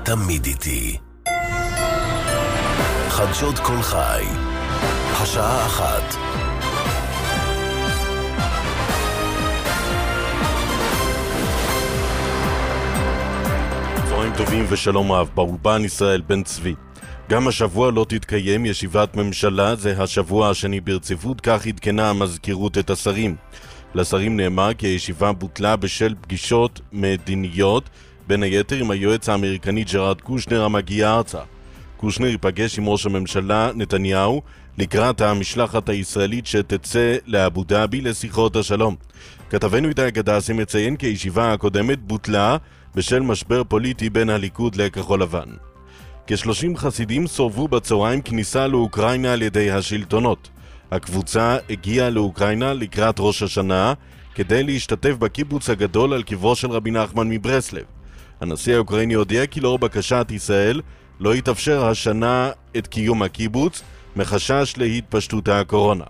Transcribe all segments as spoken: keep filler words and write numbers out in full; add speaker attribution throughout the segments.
Speaker 1: תמיד איתי. חדשות כל חי, השעה אחת. צהריים טובים ושלום רב, באולפן ישראל בן צבי. גם השבוע לא תתקיים ישיבת ממשלה, זה השבוע השני ברציפות, כך עדכנה המזכירות את השרים. לשרים נאמר כי הישיבה בוטלה בשל פגישות מדיניות, בין היתר עם היועץ האמריקני ג'רארד קושנר המגיע ארצה. קושנר ייפגש עם ראש הממשלה נתניהו לקראת המשלחת הישראלית שתצא לאבו דאבי לשיחות השלום. כתבנו איתי גדסי מציין כי הישיבה הקודמת בוטלה בשל משבר פוליטי בין הליכוד לכחול לבן. כ-שלושים חסידים סורבו בצהריים כניסה לאוקראינה על ידי השלטונות. הקבוצה הגיעה לאוקראינה לקראת ראש השנה כדי להשתתף בקיבוץ הגדול על קברו של רבי נחמן מברסלב. הנשיא האוקראיני הודיע כי לאור בקשת ישראל לא יתאפשר השנה את קיום הקיבוץ מחשש להתפשטות הקורונה.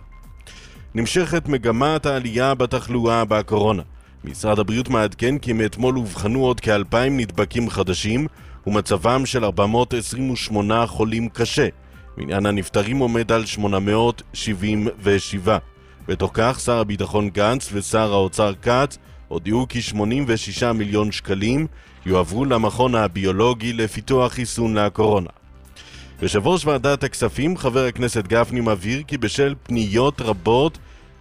Speaker 1: נמשכת מגמת העלייה בתחלואה בקורונה. משרד הבריאות מעדכן כי מאתמול הובחנו עוד כאלפיים נדבקים חדשים ומצבם של ארבע מאות עשרים ושמונה חולים קשה. מניין הנפטרים עומד על שמונה מאות שבעים ושבע. בתוך כך שר הביטחון גנץ ושר האוצר כץ הודיעו כי שמונים ושישה מיליון שקלים יועברו למכון הביולוגי לפיתוח חיסון לקורונה. יושב ראש ועדת הכספים חבר הכנסת גפני מבהיר כי בשל פניות רבות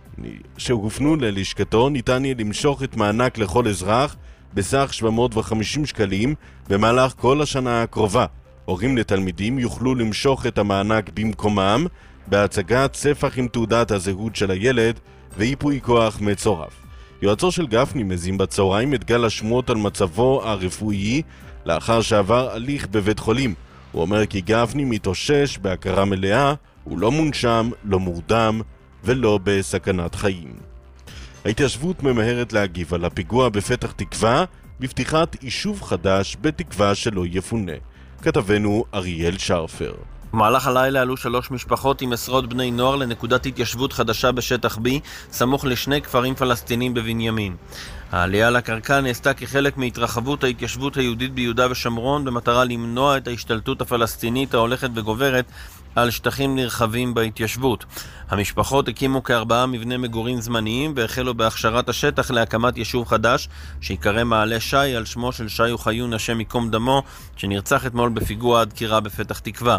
Speaker 1: שהופנו ללשכתו ניתן יהיה למשוך את מענק לכל אזרח בסך שבע מאות וחמישים שקלים במהלך כל השנה הקרובה. הורים לתלמידים יוכלו למשוך את המענק במקומם בהצגת ספח עם תעודת הזהות של הילד ואיפוי כוח מצורף. יועצו של גפני מזים בצהריים את גל השמועות על מצבו הרפואי לאחר שעבר הליך בבית חולים. הוא אומר כי גפני מתאושש בהכרה מלאה, הוא לא מונשם, לא מורדם ולא בסכנת חיים. ההתיישבות ממהרת להגיב על הפיגוע בפתח תקווה בפתיחת יישוב חדש בתקווה שלא יפונה. כתבנו אריאל שרפר.
Speaker 2: במהלך הלילה עלו שלוש משפחות עם עשרות בני נוער לנקודת התיישבות חדשה בשטח B, סמוך לשני כפרים פלסטינים בבנימין. העלייה לקרקע נעשתה כחלק מהתרחבות ההתיישבות היהודית ביהודה ושומרון במטרה למנוע את ההשתלטות הפלסטינית ההולכת וגוברת על שטחים נרחבים בהתיישבות. המשפחות הקימו כארבעה מבני מגורים זמניים והחלו בהכשרת השטח להקמת יישוב חדש שיקרא מעלה שי על שמו של שי וחיון השם מקום דמו שנרצח אתמול בפיגוע הדקירה בפתח תקווה.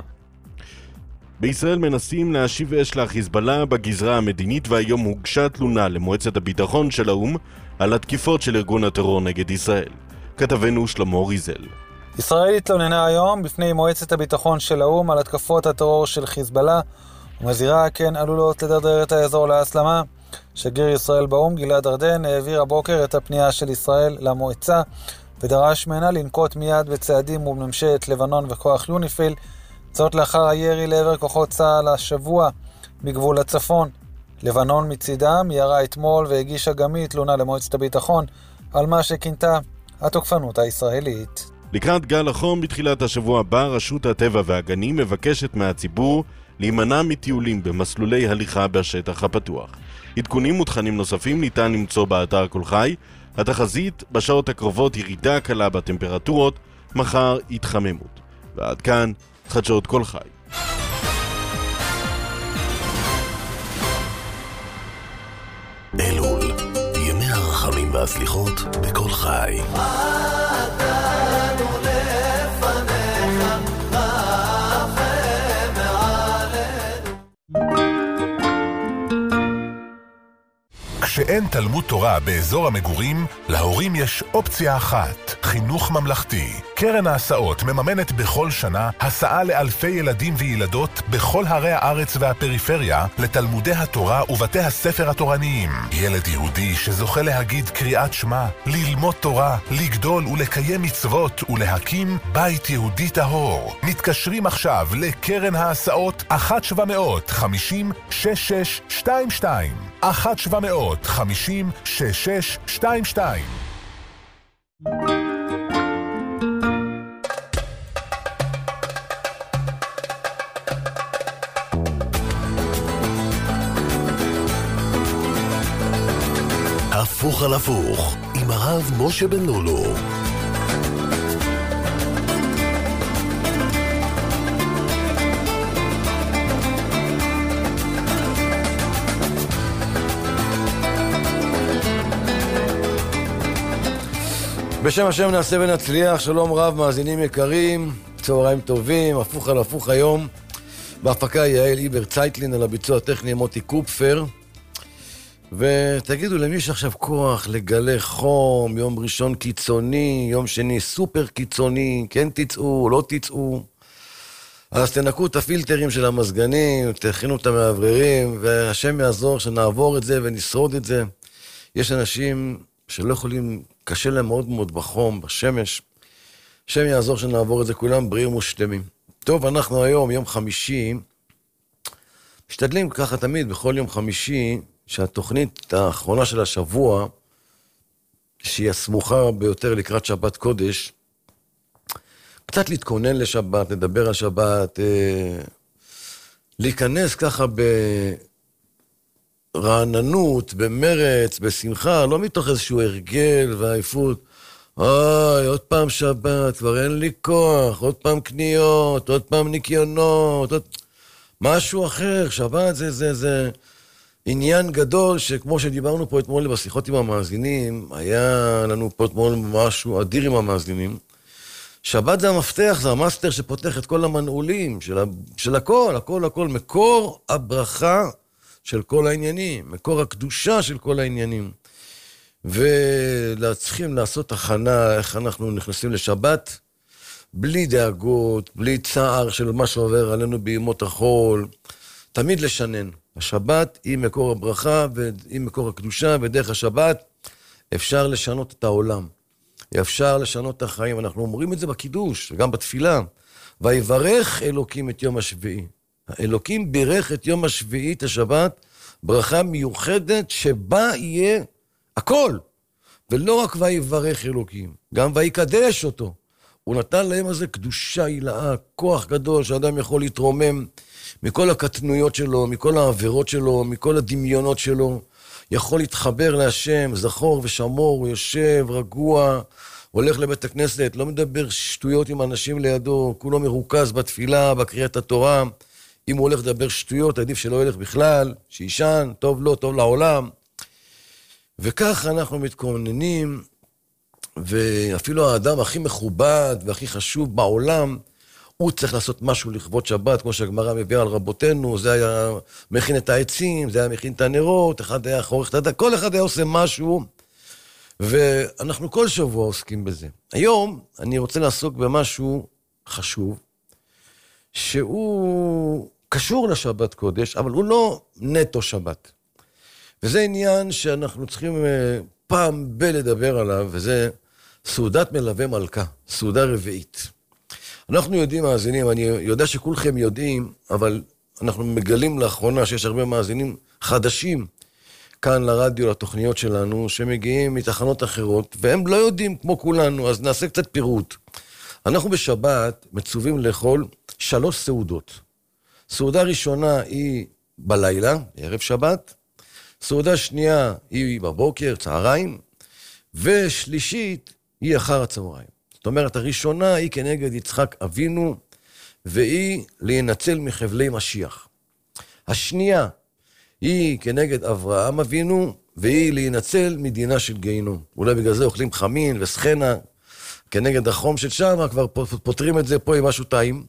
Speaker 1: בישראל מנסים להשיב אש לחיזבאללה בגזרה המדינית והיום הוגשה תלונה למועצת הביטחון של האו"ם על התקיפות של ארגון הטרור נגד ישראל. כתבנו שלמה ריזל.
Speaker 3: ישראל התלוננה היום בפני מועצת הביטחון של האו"ם על התקפות הטרור של חיזבאללה ומזהירה כן עלולות לדרדר את האזור להסלמה. שגריר ישראל באו"ם גלעד ארדן העביר הבוקר את הפנייה של ישראל למועצה ודרש ממנה לנקוט מיד בצעדים מול ממשלת לבנון וכוח יוניפיל, זאת לאחר הירי לעבר כוחות צה"ל השבוע בגבול הצפון. לבנון מצידה מיירה אתמול והגישה גם היא תלונה למועצת הביטחון על מה שכינתה התוקפנות הישראלית.
Speaker 1: לקראת גל החום בתחילת השבוע הבא, רשות הטבע והגנים מבקשת מהציבור להימנע מטיולים במסלולי הליכה בשטח הפתוח. עדכונים ותכנים נוספים ניתן למצוא באתר כל חי. התחזית בשעות הקרובות ירידה קלה בטמפרטורות, מחר התחממות. ועד כאן חדשות כל חי. אלול, ימי הרחמים והסליחות בכל חי.
Speaker 4: כשאין תלמוד תורה באזור המגורים, להורים יש אופציה אחת, חינוך ממלכתי. קרן ההסעות מממנת בכל שנה הסעה לאלפי ילדים וילדות בכל ערי הארץ והפריפריה לתלמודי התורה ובתי הספר התורניים. ילד יהודי שזוכה להגיד קריאת שמע, ללמוד תורה, לגדול ולקיים מצוות ולהקים בית יהודי טהור. מתקשרים עכשיו לקרן ההסעות אחת שבע מאות חמישים שש שש שתיים שתיים אחת שבע מאות חמישים שש שש שתיים שתיים.
Speaker 1: הפוך על הפוך עם הרב משה בן לולו.
Speaker 5: בשם השם נעשה ונצליח, שלום רב מאזינים יקרים, צהריים טובים, הפוך על הפוך היום. בהפקה יעל איבר צייטלין, על הביצוע הטכני מוטי קופפר. ותגידו למי שעכשיו כוח לגלי חום, יום ראשון קיצוני, יום שני סופר קיצוני, כן תצאו, לא תצאו. אז תנקו את הפילטרים של המזגנים, תכינו את המעבררים, והשם יעזור שנעבור את זה ונשרוד את זה. יש אנשים שלא יכולים, קשה להם מאוד מאוד בחום, בשמש. השם יעזור שנעבור את זה, כולם בריאים ושלמים. טוב, אנחנו היום, יום חמישי, משתדלים ככה תמיד, בכל יום חמישי, שהתוכנית האחרונה של השבוע, שהיא הסמוכה ביותר לקראת שבת קודש, קצת להתכונן לשבת, לדבר על שבת, אה, להיכנס ככה ברעננות, במרץ, בשמחה, לא מתוך איזשהו הרגל ועייפות. אוי, עוד פעם שבת, כבר אין לי כוח, עוד פעם קניות, עוד פעם ניקיונות, עוד... משהו אחר. שבת זה, זה, זה עניין גדול, שכמו שדיברנו פה אתמול בשיחות עם המאזינים, היה לנו פה אתמול משהו אדיר עם המאזינים. שבת זה המפתח, זה המאסטר שפותח את כל המנעולים, של, ה... של הכל, הכל, הכל, מקור הברכה של כל העניינים, מקור הקדושה של כל העניינים. ולצריכים לעשות הכנה, איך אנחנו נכנסים לשבת, בלי דאגות, בלי צער של מה שעובר עלינו בימות החול, תמיד לשנן. השבת היא מקור הברכה והיא מקור הקדושה, ודרך השבת אפשר לשנות את העולם. אפשר לשנות את החיים. אנחנו אומרים את זה בקידוש, וגם בתפילה. ויברך אלוקים את יום השביעי. האלוקים בירך את יום השביעי, את השבת, ברכה מיוחדת שבה יהיה הכל. ולא רק ויברך אלוקים, גם ויקדש אותו. הוא נתן להם הזה קדושה הילאה, כוח גדול שאדם יכול להתרומם מכל הקטנויות שלו, מכל העבירות שלו, מכל הדמיונות שלו. יכול להתחבר להשם, זכור ושמור, הוא יושב, רגוע, הולך לבית הכנסת, לא מדבר שטויות עם אנשים לידו, כולו מרוכז בתפילה, בקריאת התורה. אם הוא הולך לדבר שטויות, עדיף שלא ילך בכלל, שישן, טוב לו, טוב לעולם. וכך אנחנו מתכוננים, ואפילו האדם הכי מכובד והכי חשוב בעולם, הוא צריך לעשות משהו לכבוד שבת, כמו שהגמרא מביאה על רבותינו, זה היה מכין את העצים, זה היה מכין את הנרות, אחד היה חורך את הדת, כל אחד היה עושה משהו, ואנחנו כל שבוע עוסקים בזה. היום אני רוצה לעסוק במשהו חשוב, שהוא קשור לשבת קודש, אבל הוא לא נטו שבת. וזה עניין שאנחנו צריכים פעם בלדבר עליו, וזה סעודת מלווה מלכה, סעודה רביעית. אנחנו יודעים מאזינים, אני יודע שכולכם יודעים, אבל אנחנו מגלים לאחרונה שיש הרבה מאזינים חדשים כאן לרדיו, לתוכניות שלנו, שמגיעים מתחנות אחרות, והם לא יודעים כמו כולנו, אז נעשה קצת פירוט. אנחנו בשבת מצווים לאכול שלוש סעודות. סעודה ראשונה היא בלילה, ערב שבת, סעודה שנייה היא בבוקר, צהריים, ושלישית היא אחר הצהריים. זאת אומרת, הראשונה היא כנגד יצחק אבינו, והיא להינצל מחבלי משיח. השנייה היא כנגד אברהם אבינו, והיא להינצל מדינה של גיהינום. אולי בגלל זה אוכלים חמין וסחנה, כנגד החום של שם, כבר פותרים את זה פה עם משהו טעים.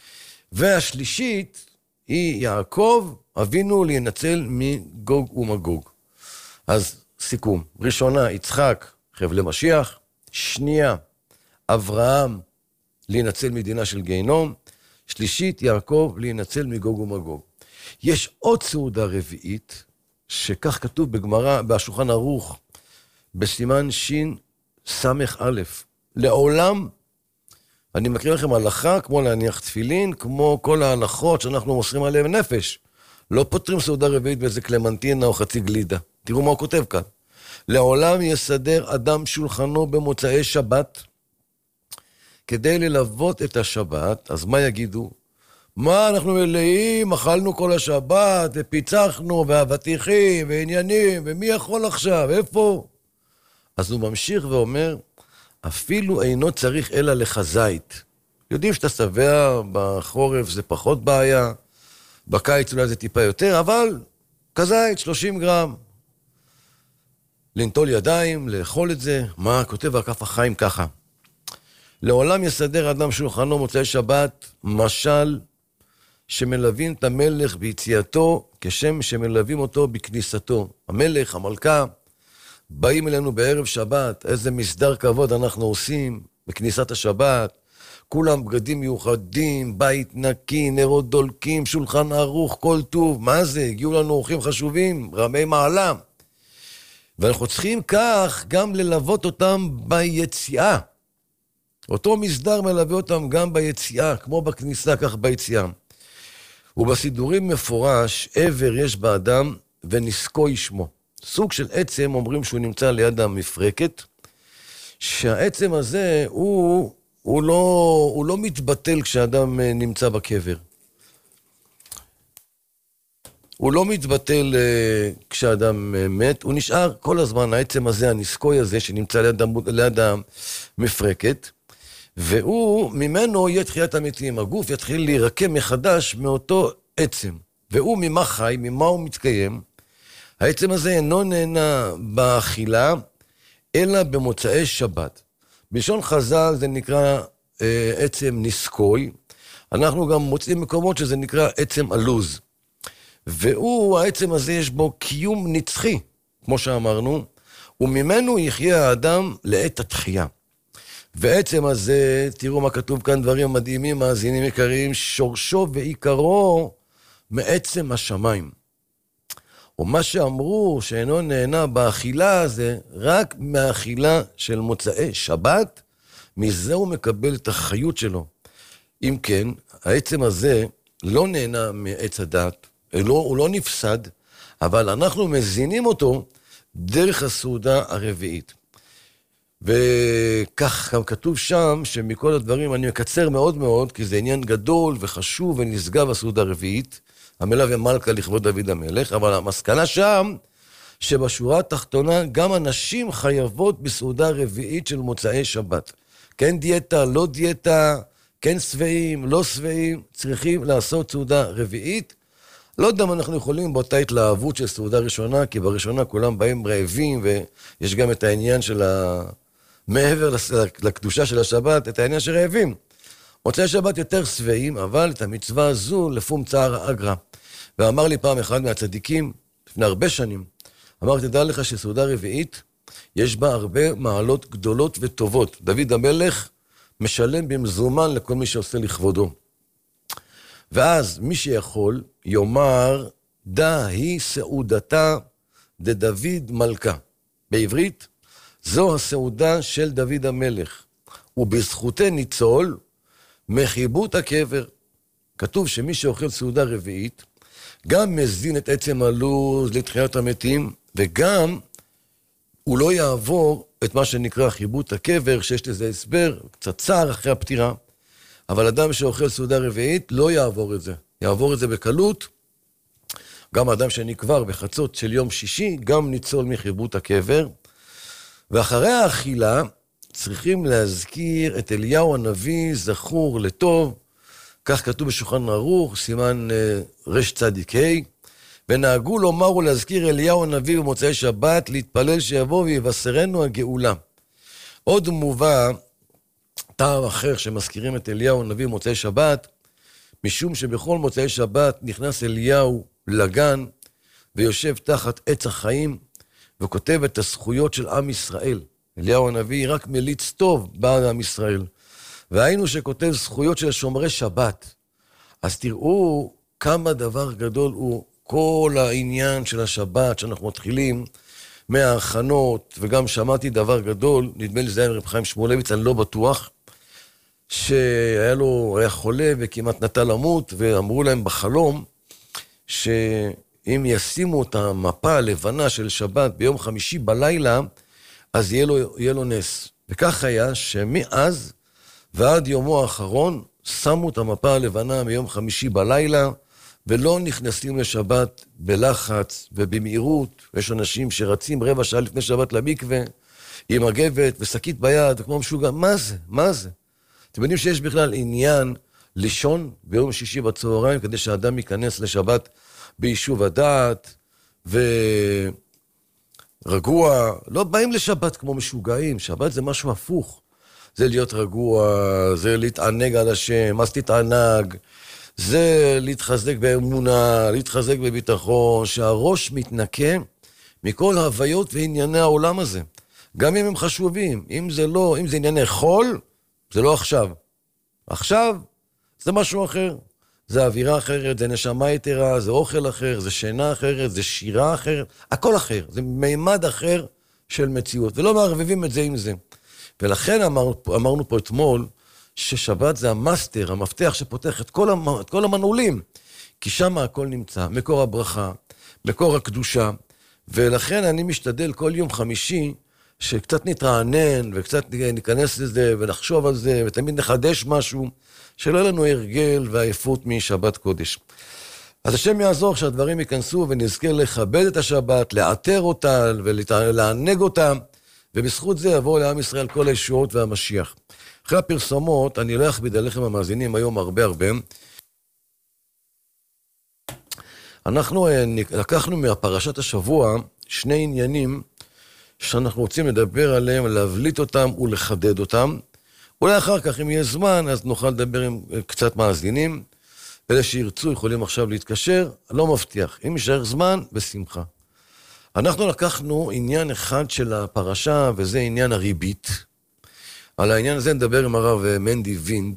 Speaker 5: והשלישית היא יעקב אבינו להינצל מגוג ומגוג. אז סיכום, ראשונה יצחק חבלי משיח, שנייה אברהם להינצל מדינה של גיהינום, שלישית יעקב להינצל מגוג ומגוג. יש עוד סעודה רביעית, שכך כתוב בגמרא, בשולחן ערוך, בסימן שין סמך א', לעולם, אני מקריא לכם הלכה, כמו להניח תפילין, כמו כל ההלכות שאנחנו מוסרים עליהם נפש. לא פותרים סעודה רביעית באיזה קלמנטינה או חצי גלידה. תראו מה הוא כותב כאן. לעולם יסדר אדם שולחנו במוצאי שבת, כדי ללוות את השבת. אז מה יגידו? מה, אנחנו מלאים, אכלנו כל השבת, ופיצחנו, והבטיחים, ועניינים, ומי יכול עכשיו, איפה? אז הוא ממשיך ואומר, אפילו אינו צריך אלא לחזית. יודעים שאתה שבע, בחורף זה פחות בעיה, בקיץ אולי זה טיפה יותר, אבל כזית, שלושים גרם. לנטול ידיים, לאכול את זה. מה כותב הכף החיים ככה? לעולם יסדר אדם שולחנו מוצאי שבת, משל שמלווים את המלך ביציאתו, כשם שמלווים אותו בכניסתו. המלך, המלכה, באים אלינו בערב שבת, איזה מסדר כבוד אנחנו עושים בכניסת השבת, כולם בגדים מיוחדים, בית נקי, נרות דולקים, שולחן ערוך, כל טוב. מה זה? הגיעו לנו אורחים חשובים, רמי מעלה. ואנחנו צריכים כך גם ללוות אותם ביציאה. אותו מסדר מלווה אותם גם ביציאה, כמו בכניסה, כך ביציאה. ובסידורים מפורש, עבר יש באדם ונזקו ישמו. סוג של עצם, אומרים שהוא נמצא ליד המפרקת, שהעצם הזה הוא, הוא, לא, הוא לא מתבטל כשאדם נמצא בקבר. הוא לא מתבטל uh, כשאדם uh, מת, הוא נשאר כל הזמן, העצם הזה, הנזקוי הזה, שנמצא ליד, ליד המפרקת, והוא, ממנו יהיה תחיית המתים. הגוף יתחיל להירקם מחדש מאותו עצם. והוא ממה חי, ממה הוא מתקיים. העצם הזה אינו נהנה באכילה, אלא במוצאי שבת. בלשון חז"ל זה נקרא אה, עצם נזקוי. אנחנו גם מוצאים מקומות שזה נקרא עצם הלוז. והוא, העצם הזה יש בו קיום נצחי, כמו שאמרנו, וממנו יחיה האדם לעת התחייה. ועצם הזה, תראו מה כתוב כאן, דברים מדהימים, מאזינים יקרים, שורשו ועיקרו מעצם השמיים. ומה שאמרו שאינו נהנה באכילה הזה, רק מהאכילה של מוצאי שבת, מזה הוא מקבל את החיות שלו. אם כן, העצם הזה לא נהנה מעץ הדת, לא, הוא לא נפסד, אבל אנחנו מזינים אותו דרך הסעודה הרביעית. וכך גם כתוב שם שמכל הדברים, אני מקצר מאוד מאוד, כי זה עניין גדול וחשוב ונשגב הסעודה הרביעית, המלווה מלכה לכבוד דוד המלך, אבל המסקנה שם, שבשורה התחתונה גם הנשים חייבות בסעודה רביעית של מוצאי שבת. כן דיאטה, לא דיאטה, כן שבעים, לא שבעים, צריכים לעשות סעודה רביעית. לא יודע מה אנחנו יכולים באותה התלהבות של סעודה ראשונה, כי בראשונה כולם באים רעבים, ויש גם את העניין של ה... מעבר לקדושה של השבת, את העניין של רעבים. מוצאי שבת יותר שבעים, אבל את המצווה הזו לפום צער האגרא. ואמר לי פעם אחד מהצדיקים, לפני הרבה שנים, אמר, תדע לך שסעודה רביעית, יש בה הרבה מעלות גדולות וטובות. דוד המלך משלם במזומן לכל מי שעושה לכבודו. ואז מי שיכול יאמר, דה היא סעודתה דדוד מלכה. בעברית, זו הסעודה של דוד המלך. ובזכותי ניצול, מחיבות הקבר. כתוב שמי שאוכל סעודה רביעית, גם מזין את עצם הלוז לתחיית המתים, וגם הוא לא יעבור את מה שנקרא חיבות הקבר, שיש לזה הסבר, קצת צער אחרי הפטירה, אבל אדם שאוכל סעודה רביעית לא יעבור את זה. יעבור את זה בקלות. גם אדם שנקבר בחצות של יום שישי, גם ניצול מחיבות הקבר. ואחרי האכילה, צריכים להזכיר את אליהו הנביא, זכור לטוב, כך כתוב בשולחן ערוך, סימן רש צדיק ה', ונהגו לומר ולהזכיר אליהו הנביא במוצאי שבת, להתפלל שיבוא ויבשרנו הגאולה. עוד מובא טעם אחר שמזכירים את אליהו הנביא במוצאי שבת, משום שבכל מוצאי שבת נכנס אליהו לגן, ויושב תחת עץ החיים, וכותב את הזכויות של עם ישראל. אליהו הנביא רק מליץ טוב בעד עם ישראל. והיינו שכותב זכויות של שומרי שבת. אז תראו כמה דבר גדול הוא כל העניין של השבת, שאנחנו מתחילים מההכנות, וגם שמעתי דבר גדול, נדמה לי זה היה רב חיים שמואלביץ, אני לא בטוח, שהיה לו, היה חולה וכמעט נטה למות, ואמרו להם בחלום, שאם ישימו את המפה הלבנה של שבת ביום חמישי בלילה, אז יהיה לו, יהיה לו נס. וכך היה שמאז ועד יומו האחרון, שמו את המפה הלבנה מיום חמישי בלילה, ולא נכנסים לשבת בלחץ ובמהירות. יש אנשים שרצים רבע שעה לפני שבת למקווה, עם הגבת ושקית ביד, וכמו משוגע, מה זה? מה זה? אתם יודעים שיש בכלל עניין לישון ביום שישי בצהריים, כדי שהאדם ייכנס לשבת ביישוב הדעת, ו... רגוע, לא באים לשבת כמו משוגעים, שבת זה משהו הפוך. זה להיות רגוע, זה להתענג על השם, אז תתענג, זה להתחזק באמונה, להתחזק בביטחון, שהראש מתנקה מכל ההוויות וענייני העולם הזה. גם אם הם חשובים, אם זה לא, אם זה ענייני חול, זה לא עכשיו. עכשיו זה משהו אחר. זה אווירה אחרת, זה נשמה יתרה, זה אוכל אחר, זה שינה אחרת, זה שירה אחרת, הכל אחר. זה מימד אחר של מציאות, ולא מערבבים את זה עם זה. ולכן אמר, אמרנו פה אתמול, ששבת זה המאסטר, המפתח שפותח את כל, המ, את כל המנעולים, כי שם הכל נמצא, מקור הברכה, מקור הקדושה, ולכן אני משתדל כל יום חמישי, שקצת נתרענן, וקצת ניכנס לזה, ונחשוב על זה, ותמיד נחדש משהו, שלא יהיה לנו הרגל ועייפות משבת קודש. אז השם יעזור שהדברים ייכנסו, ונזכה לכבד את השבת, לאתר אותה, ולענג אותה, ובזכות זה יבוא לעם ישראל כל הישועות והמשיח. אחרי הפרסומות, אני לא אכביד עליכם המאזינים היום הרבה הרבה. אנחנו לקחנו מהפרשת השבוע שני עניינים שאנחנו רוצים לדבר עליהם, להבליט אותם ולחדד אותם. אולי אחר כך, אם יהיה זמן, אז נוכל לדבר עם קצת מאזינים. אלה שירצו יכולים עכשיו להתקשר, לא מבטיח. אם יישאר זמן, בשמחה. אנחנו לקחנו עניין אחד של הפרשה, וזה עניין הריבית. על העניין הזה נדבר עם הרב מנדי וינד,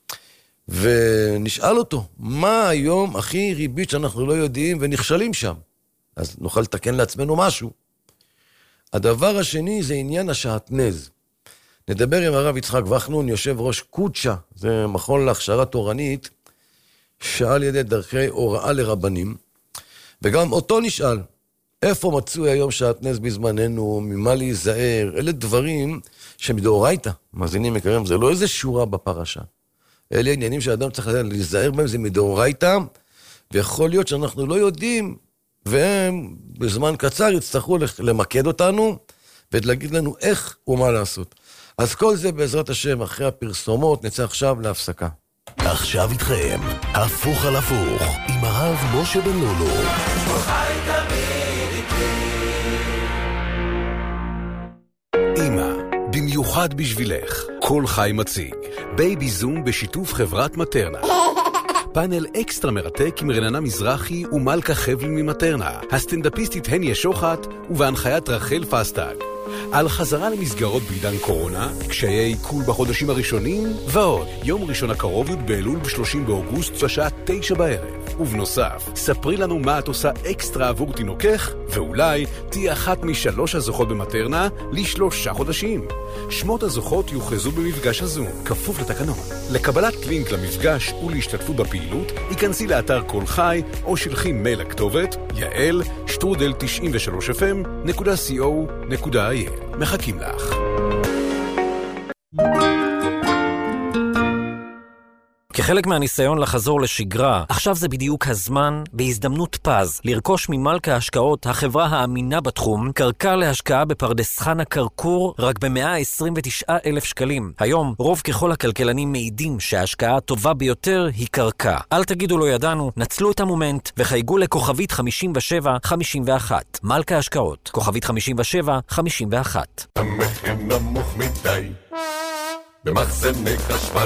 Speaker 5: ונשאל אותו, מה היום הכי ריבית שאנחנו לא יודעים ונכשלים שם? אז נוכל לתקן לעצמנו משהו. הדבר השני זה עניין השעטנז. נדבר עם הרב יצחק וחנון, יושב ראש קודשה, זה מכון להכשרה תורנית, שאל ידי דרכי הוראה לרבנים, וגם אותו נשאל, איפה מצוי היום שעטנז בזמננו, ממה להיזהר, אלה דברים שמדאורייתא, מאזינים יקרים, זה לא איזה שורה בפרשה. אלה עניינים שאדם צריך להיזהר בהם, זה מדאורייתא, ויכול להיות שאנחנו לא יודעים, והם בזמן קצר יצטרכו למקד אותנו, ולהגיד לנו איך ומה לעשות. אז כל זה בעזרת השם, אחרי הפרסומות, נצא עכשיו להפסקה.
Speaker 4: עכשיו איתכם, הפוך על הפוך, עם הרב משה בן לולו.
Speaker 6: אמא, במיוחד בשבילך, כל חי מציג, בייבי זום בשיתוף חברת מטרנה. פאנל אקסטרה מרתק עם רננה מזרחי ומלכה חבל ממטרנה, הסטנדאפיסטית הניה שוחט ובהנחיית רחל פסטג. על חזרה למסגרות בעידן קורונה, קשיי עיכול בחודשים הראשונים, ועוד. יום ראשון הקרוב י' באלול ב-שלושים באוגוסט בשעה תשע בערב. ובנוסף, ספרי לנו מה את עושה אקסטרה עבור תינוקך, ואולי תהיה אחת משלוש הזוכות במטרנה לשלושה חודשים. שמות הזוכות יוכרזו במפגש הזום, כפוף לתקנון. לקבלת לינק למפגש ולהשתתפות בפעילות, היכנסי לאתר כל חי, או שלחי מייל לכתובת יעל שטרודל תשעים ושלוש אף אם נקודה סי או נקודה איי אל. מחכים לך.
Speaker 7: כחלק מהניסיון לחזור לשגרה, עכשיו זה בדיוק הזמן, בהזדמנות פז, לרכוש ממלכה ההשקעות, החברה האמינה בתחום, קרקע להשקעה בפרדס חנה קרקור, רק ב-מאה עשרים ותשעה אלף שקלים. היום, רוב ככל הכלכלנים מעידים שההשקעה הטובה ביותר היא קרקע. אל תגידו לא ידענו, נצלו את המומנט וחייגו לכוכבית חמישים ושבע חמישים ואחת. מלכה ההשקעות, כוכבית חמישים ושבע חמישים ואחת.
Speaker 8: המחיר נמוך מדי, במחסני חשמל.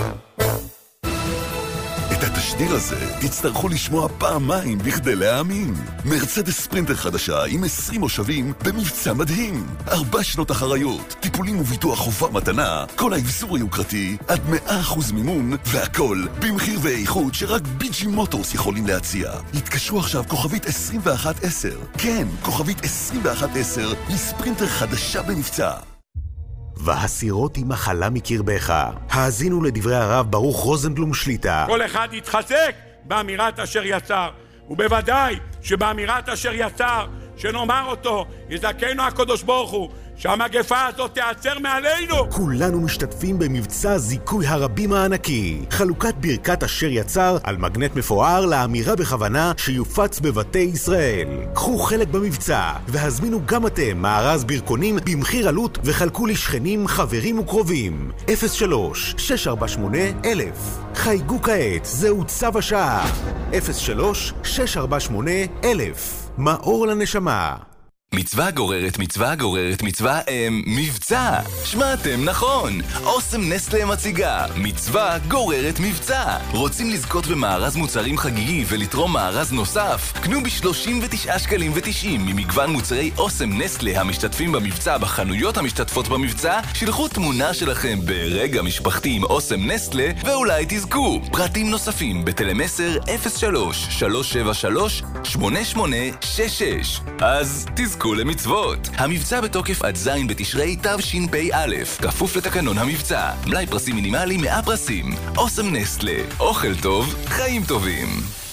Speaker 9: את התשדיר הזה תצטרכו לשמוע פעמיים בכדי להאמין. מרצדס ספרינטר חדשה עם עשרים מושבים במבצע מדהים. ארבע שנות אחריות, טיפולים וביטוח חובה מתנה, כל האבזור היוקרתי, עד מאה אחוז מימון, והכל במחיר ואיכות שרק ביג'י מוטורס יכולים להציע. התקשרו עכשיו כוכבית עשרים ואחת עשר. כן, כוכבית עשרים ואחת עשר לספרינטר חדשה במבצע.
Speaker 10: והסירות היא מחלה מקרבך. האזינו לדברי הרב ברוך רוזנבלום שליטה.
Speaker 11: כל אחד יתחזק באמירת אשר יצר, ובוודאי שבאמירת אשר יצר, שנאמר אותו, יזכנו הקדוש ברוך הוא, שהמגפה הזאת תיעצר מעלינו.
Speaker 10: כולנו משתתפים במבצע זיכוי הרבים הענקי. חלוקת ברכת אשר יצר על מגנט מפואר לאמירה בכוונה שיופץ בבתי ישראל. קחו חלק במבצע והזמינו גם אתם מארז ברכונים במחיר עלות וחלקו לשכנים, חברים וקרובים. אפס שלוש שש ארבע שמונה אלף. חייגו כעת, זהו צו השעה. אפס שלוש שש ארבע שמונה אלף. מאור לנשמה.
Speaker 12: מצווה גוררת מצווה גוררת מצווה הם מבצע. שמעתם נכון, אוסם נסטלה מציגה מצווה גוררת מבצע. רוצים לזכות במארז מוצרים חגיגי ולתרום מארז נוסף? קנו ב-שלושים ותשעה שקלים ותשעים ממגוון מוצרי אוסם נסטלה המשתתפים במבצע בחנויות המשתתפות במבצע. שלחו תמונה שלכם ברגע משפחתי עם אוסם נסטלה ואולי תזכו. פרטים נוספים בטלמסר אפס שלוש שלוש שבע שלוש שמונה שמונה שש שש. אז תזכו למצוות. המבצע בתוקף עד זין בתשרי תשפ"א, כפוף לתקנון המבצע. מלאי פרסים מינימלי מאה פרסים. אוסם נסטלה, אוכל טוב, חיים טובים.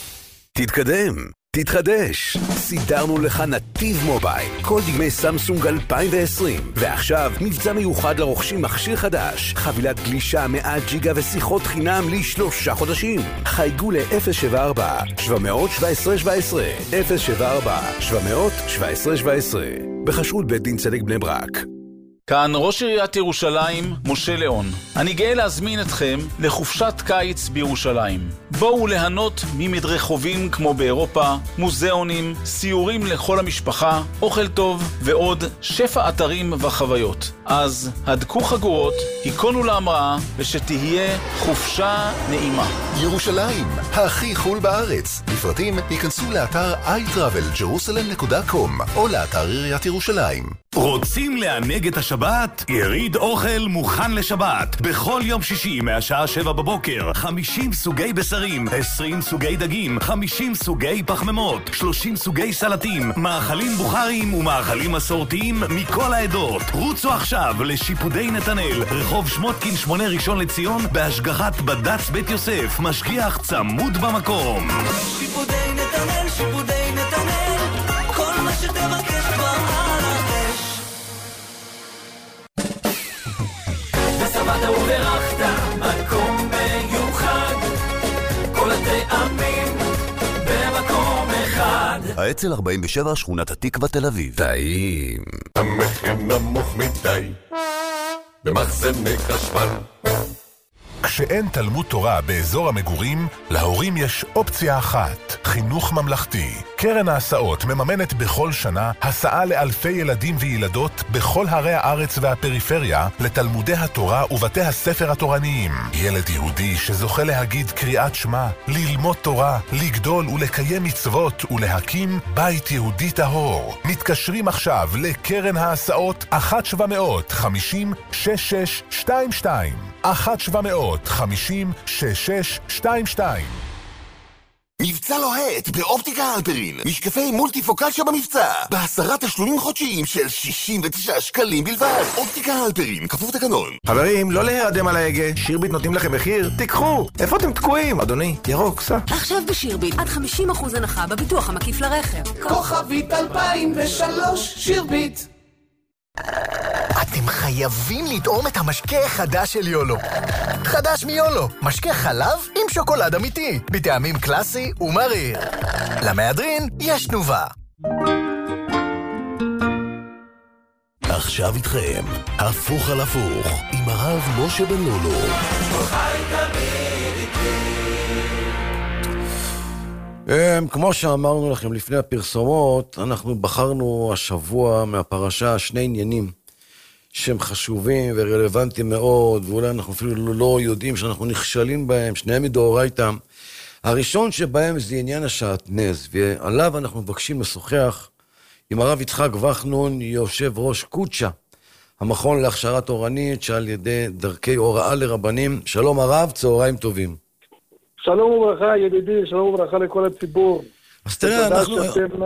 Speaker 6: תתקדם, תתחדש. סידרנו לך נתיב מובייל, כל דגמי סמסונג אלפיים ועשרים. ועכשיו מבצע מיוחד לרוכשים מכשיר חדש, חבילת גלישה מאה ג'יגה ושיחות חינם לשלושה חודשים. חייגו ל-אפס שבע ארבע שבע שבע עשרה שבע עשרה אפס שבע ארבע שבע שבע עשרה שבע עשרה. בחשרות בית דין צדק בני ברק.
Speaker 13: כאן ראש עיריית ירושלים, משה ליאון. אני גאה להזמין אתכם לחופשת קיץ בירושלים. בואו ליהנות ממדרי חובים כמו באירופה, מוזיאונים, סיורים לכל המשפחה, אוכל טוב ועוד שפע אתרים וחוויות. אז הדקו חגורות, היכונו להמראה ושתהיה חופשה נעימה.
Speaker 14: ירושלים, הכי חול בארץ. לפרטים ייכנסו לאתר איי טראבל ג'רוסלם נקודה קום או לאתר עיריית ירושלים.
Speaker 15: רוצים לענג את השבת? יריד אוכל מוכן לשבת. בכל יום שישי מהשעה שבע בבוקר, חמישים סוגי בשרים, עשרים סוגי דגים, חמישים סוגי פחמימות, שלושים סוגי סלטים, מאכלים בוכריים ומאכלים מסורתיים מכל העדות. רוצו עכשיו לשיפודי נתנאל, רחוב שמותקין שמונה ראשון לציון, בהשגחת בד"ץ בית יוסף, משגיח צמוד במקום.
Speaker 16: שיפודי נתנאל, שיפודי נתנאל, כל מה שתבקש בעל הרש. ושבעת וברכת מקום מיוחד, כל הטעמים במקום אחד.
Speaker 17: האצ"ל ארבעים ושבע, שכונת התקווה, תל אביב.
Speaker 6: טעים.
Speaker 8: המחיר נמוך מדי במחסני חשמל.
Speaker 4: כשאין תלמוד תורה באזור המגורים, להורים יש אופציה אחת, חינוך ממלכתי. קרן ההסעות מממנת בכל שנה הסעה לאלפי ילדים וילדות בכל ערי הארץ והפריפריה לתלמודי התורה ובתי הספר התורניים. ילד יהודי שזוכה להגיד קריאת שמע, ללמוד תורה, לגדול ולקיים מצוות ולהקים בית יהודי טהור. מתקשרים עכשיו לקרן ההסעות אחת שבע מאות חמישים שש שש שתיים שתיים אחת שבע מאות חמישים שש שש שתיים שתיים.
Speaker 9: מבצע לוהט באופטיקה הלפרין, משקפי מולטיפוקציה במבצע, בעשרה תשלומים חודשיים של שישים ותשעה שקלים בלבד. אופטיקה הלפרין, כפוף תקנון.
Speaker 18: חברים, לא להירדם על ההגה, שירביט נותנים לכם מחיר, תיקחו. איפה אתם תקועים? אדוני, ירוק, סע.
Speaker 19: עכשיו בשירביט, עד חמישים אחוז הנחה בביטוח המקיף לרכב.
Speaker 16: כוכבית אלפיים ושלוש, שירביט.
Speaker 20: אתם חייבים לטעום את המשקה החדש של יולו. חדש מיולו, משקה חלב עם שוקולד אמיתי, בטעמים קלאסי ומריר. למהדרין יש תנובה.
Speaker 6: עכשיו איתכם, הפוך על הפוך, עם הרב משה בן לולו.
Speaker 5: כמו שאמרנו לכם לפני הפרסומות, אנחנו בחרנו השבוע מהפרשה שני עניינים שהם חשובים ורלוונטיים מאוד, ואולי אנחנו אפילו לא יודעים שאנחנו נכשלים בהם, שניהם מדאורייתא. הראשון שבהם זה עניין השעטנז, ועליו אנחנו מבקשים לשוחח עם הרב יצחק וחנון, יושב ראש קודשה, המכון להכשרה תורנית שעל ידי דרכי הוראה לרבנים. שלום הרב, צהריים טובים.
Speaker 21: שלום וברכה ידידי, שלום וברכה לכל הציבור.
Speaker 5: אז תראה, אנחנו...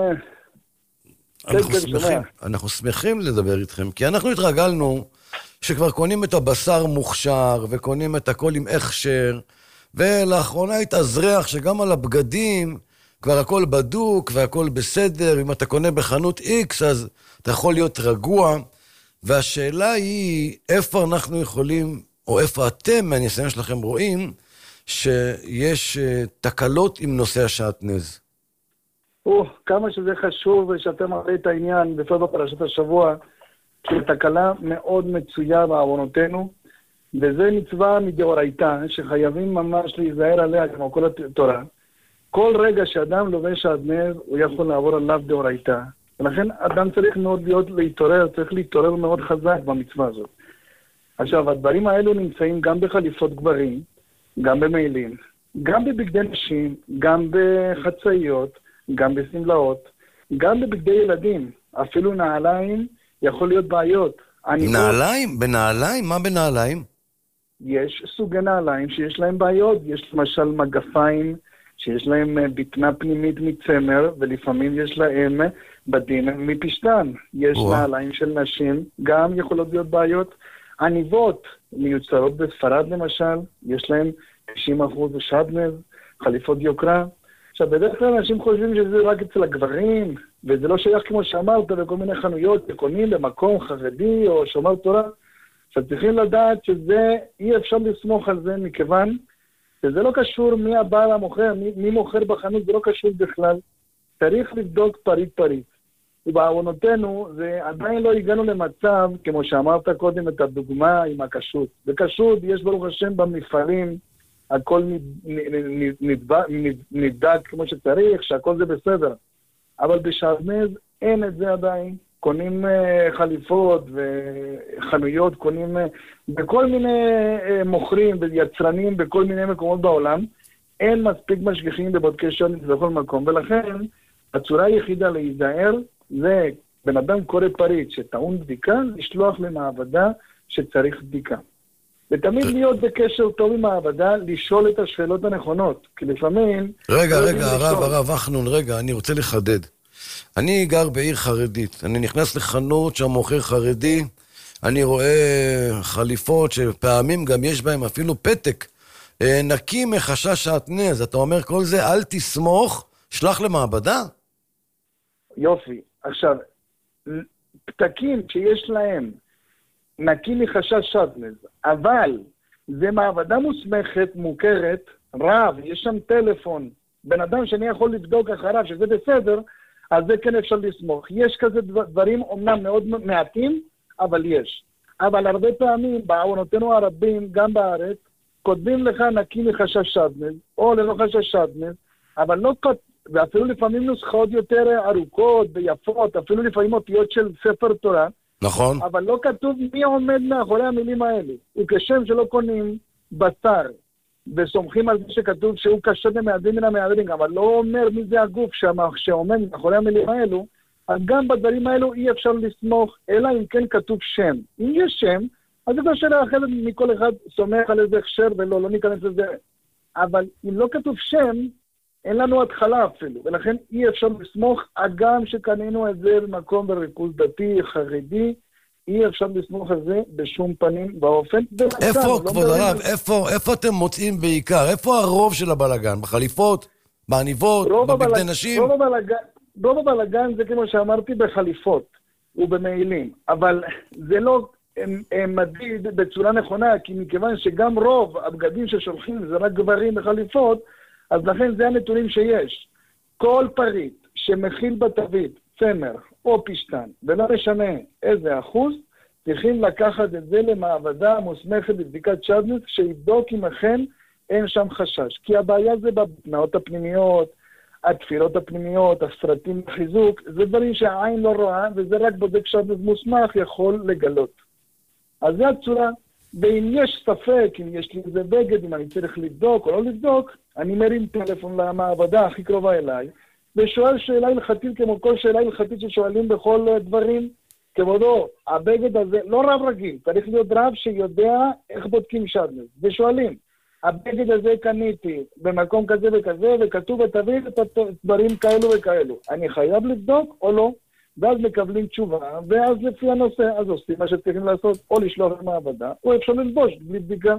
Speaker 5: אנחנו שמחים, אנחנו שמחים לדבר איתכם, כי אנחנו התרגלנו שכבר קונים את הבשר מוכשר, וקונים את הכל עם הכשר, ולאחרונה התאזרח שגם על הבגדים כבר הכל בדוק והכל בסדר, אם אתה קונה בחנות X אז אתה יכול להיות רגוע, והשאלה היא איפה אנחנו יכולים, או איפה אתם מהניסיון שלכם רואים, שיש תקלות עם נושא השעטנז.
Speaker 21: או, כמה שזה חשוב ושאתם מראה את העניין בפרט בפרשת השבוע, שתקלה מאוד מצויה בעוונותינו, וזה מצווה מדאורייתא, שחייבים ממש להיזהר עליה כמו כל התורה. כל רגע שאדם לובש שעטנז, הוא יכול לעבור עליו דאורייתא. ולכן אדם צריך מאוד להיות להתעורר, צריך להתעורר מאוד חזק במצווה הזאת. עכשיו, הדברים האלו נמצאים גם בחליפות גברים, גם במעילים, גם בבגדי נשים, גם בחצאיות, גם בסמלאות, גם בבגדי ילדים, אפילו נעליים יכול להיות בעיות.
Speaker 5: נעליים? בנעליים? מה בנעליים?
Speaker 21: יש סוגי נעליים שיש להם בעיות, יש למשל מגפיים שיש להם בטנה פנימית מצמר, ולפעמים יש להם בדין מפשטן. יש ווא. נעליים של נשים, גם יכולות להיות בעיות. עניבות מיוצרות בספרד למשל, יש להם תשעים אחוז שדנז, חליפות יוקרה. עכשיו, בדרך כלל אנשים חושבים שזה רק אצל הגברים, וזה לא שייך כמו שאמרת, בכל מיני חנויות שקונים במקום חרדי או שומר תורה. עכשיו, צריכים לדעת שזה, אי אפשר לסמוך על זה, מכיוון שזה לא קשור מי הבעל המוכר, מי, מי מוכר בחנות, זה לא קשור בכלל. צריך לבדוק פריט פריט. ובעוונותינו, זה עדיין לא הגענו למצב, כמו שאמרת קודם, את הדוגמה עם הכשרות. בכשרות יש ברוך השם במפעלים, הכל נבדק כמו שצריך, שהכל זה בסדר. אבל בשעבנז אין את זה עדיין. קונים חליפות וחנויות, קונים בכל מיני מוכרים ויצרנים בכל מיני מקומות בעולם. אין מספיק משגיחים בבודקי שעבנז בכל מקום, ולכן הצורה היחידה להיזהר זה בן אדם קורא פריט שטעון בדיקה, לשלוח למעבדה שצריך בדיקה. ותמיד להיות בקשר טוב עם העבודה, לשאול את השאלות הנכונות, כי לפעמים...
Speaker 5: רגע, רגע, הרב, הרב, אחנון, רגע, אני רוצה לחדד. אני גר בעיר חרדית, אני נכנס לחנות שהמוכר חרדי, אני רואה חליפות שפעמים גם יש בהם אפילו פתק, נקי מחשש שעטנז, אתה אומר כל זה, אל תסמוך, שלח למעבדה?
Speaker 21: יופי, עכשיו, פתקים שיש להם, נקי מחשש שעטנז, אבל זה מעבדה מוסמכת, מוכרת, רב, יש שם טלפון, בן אדם שאני יכול לבדוק אחריו שזה בסדר, אז זה כן אפשר לסמוך. יש כזה דברים אומנם מאוד מעטים, אבל יש. אבל הרבה פעמים בעוונותינו הרבים, גם בארץ, כותבים לך נקי מחשש שעטנז, או ללא חשש שעטנז, אבל לא כותבים, ואפילו לפעמים נוסחאות יותר ארוכות ויפות, אפילו לפעמים אותיות של ספר תורה,
Speaker 5: נכון.
Speaker 21: אבל לא כתוב מי עומד מאחורי המילים האלה. וכשם שלא קונים בשר, וסומכים על זה שכתוב שהוא קשה במהדרים מן המהדרים, אבל לא אומר מי זה הגוף שעומד מאחורי המילים האלו, אז גם בדברים האלו אי אפשר לסמוך, אלא אם כן כתוב שם. אם יש שם, אז זה שאלה אחרת מכל אחד סומך על איזה הכשר ולא, לא ניכנס לזה. אבל אם לא כתוב שם, אין לנו התחלה אפילו, ולכן אי אפשר לסמוך, אגם שקנינו את זה במקום בריכוז דתי, חרדי, אי אפשר לסמוך על זה בשום פנים באופן.
Speaker 5: איפה, כבוד הרב, איפה, איפה אתם מוצאים בעיקר? איפה הרוב של הבלגן? בחליפות? בעניבות? בבגדי נשים?
Speaker 21: רוב הבלגן, רוב הבלגן זה כמו שאמרתי בחליפות ובמעילים, אבל זה לא מדיד בצורה נכונה, כי מכיוון שגם רוב הבגדים ששולחים זה רק גברים בחליפות, אז לכן זה הנתונים שיש. כל פריט שמכיל בתווית צמר או פשטן, ולא משנה איזה אחוז, צריכים לקחת את זה למעבדה מוסמכת בבדיקת שעטנז, שיבדוק אם אכן אין שם חשש. כי הבעיה זה בבטנאות הפנימיות, התפילות הפנימיות, הסרטים בחיזוק, זה דברים שהעין לא רואה, וזה רק בודק שעטנז מוסמך יכול לגלות. אז זה הצורה. ואם יש ספק, אם יש לי איזה בגד, אם אני צריך לבדוק או לא לבדוק, אני מרים טלפון למעבדה הכי קרובה אליי, ושואל שאלה הלכתית כמו כל שאלה הלכתית ששואלים בכל דברים, כבודו, הבגד הזה, לא רב רגיל, צריך להיות רב שיודע איך בודקים שעטנז, ושואלים, הבגד הזה קניתי במקום כזה וכזה, וכתוב בתווית את הדברים כאלו וכאלו, אני חייב לבדוק או לא? ואז מקבלים תשובה, ואז לפי הנושא, אז עושים מה שצריכים לעשות, או לשלוח למעבדה, או אפשר ללבוש בלי בדיקה.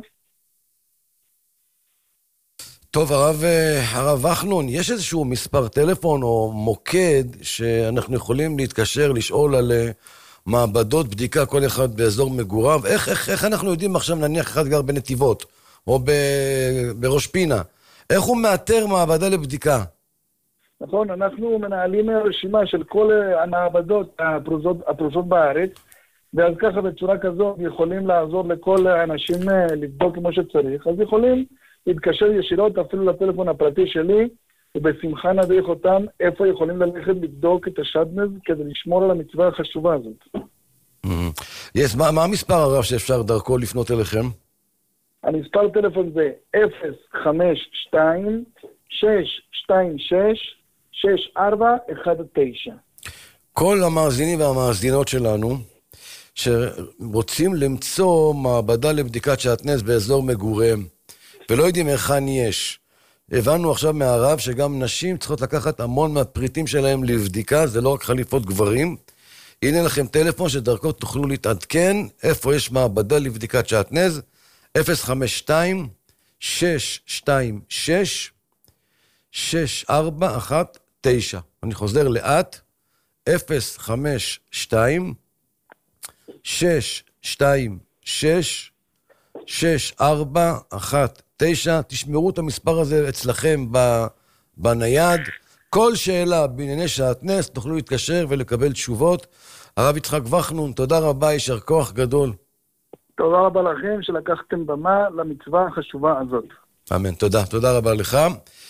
Speaker 5: טוב, הרב, הרב אחנון, יש איזשהו מספר טלפון או מוקד שאנחנו יכולים להתקשר, לשאול על מעבדות בדיקה כל אחד באזור מגוריו? איך, איך, איך אנחנו יודעים עכשיו נניח אחד גר בנתיבות, או ב, בראש פינה? איך הוא מאתר מעבדה לבדיקה?
Speaker 21: נכון, אנחנו מנהלים רשימה של כל המעבדות הפרוסות, הפרוסות בארץ, ואז ככה בצורה כזאת יכולים לעזור לכל האנשים לבדוק כמו שצריך, אז יכולים להתקשר ישירות אפילו לטלפון הפרטי שלי, ובשמחה נדריך אותם איפה יכולים ללכת לבדוק את השדנז כדי לשמור על המצווה החשובה הזאת.
Speaker 5: יש, מה, מה המספר הרב שאפשר דרכו לפנות אליכם?
Speaker 21: המספר טלפון זה אפס חמש שתיים שש שתיים שש שש ארבע אחת תשע.
Speaker 5: כל המאזינים והמאזינות שלנו שרוצים למצוא מעבדה לבדיקת שעטנז באזור מגוריהם ולא יודעים היכן יש. הבנו עכשיו מהרב שגם נשים צריכות לקחת המון מהפריטים שלהם לבדיקה, זה לא רק חליפות גברים. הנה לכם טלפון שדרכו תוכלו להתעדכן איפה יש מעבדה לבדיקת שעטנז, אפס חמש שתיים שש שתיים שש שש ארבע אחת תשע. אני חוזר לאט, אפס חמש שתיים שש שתיים שש שש ארבע אחת תשע. תשמרו את המספר הזה אצלכם בנייד. כל שאלה בענייני שעטנז תוכלו להתקשר ולקבל תשובות. הרב יצחק וחנון, תודה רבה, יישר כוח גדול.
Speaker 21: תודה רבה לכם שלקחתם במה למצווה החשובה הזאת.
Speaker 5: אמן, תודה, תודה רבה לך.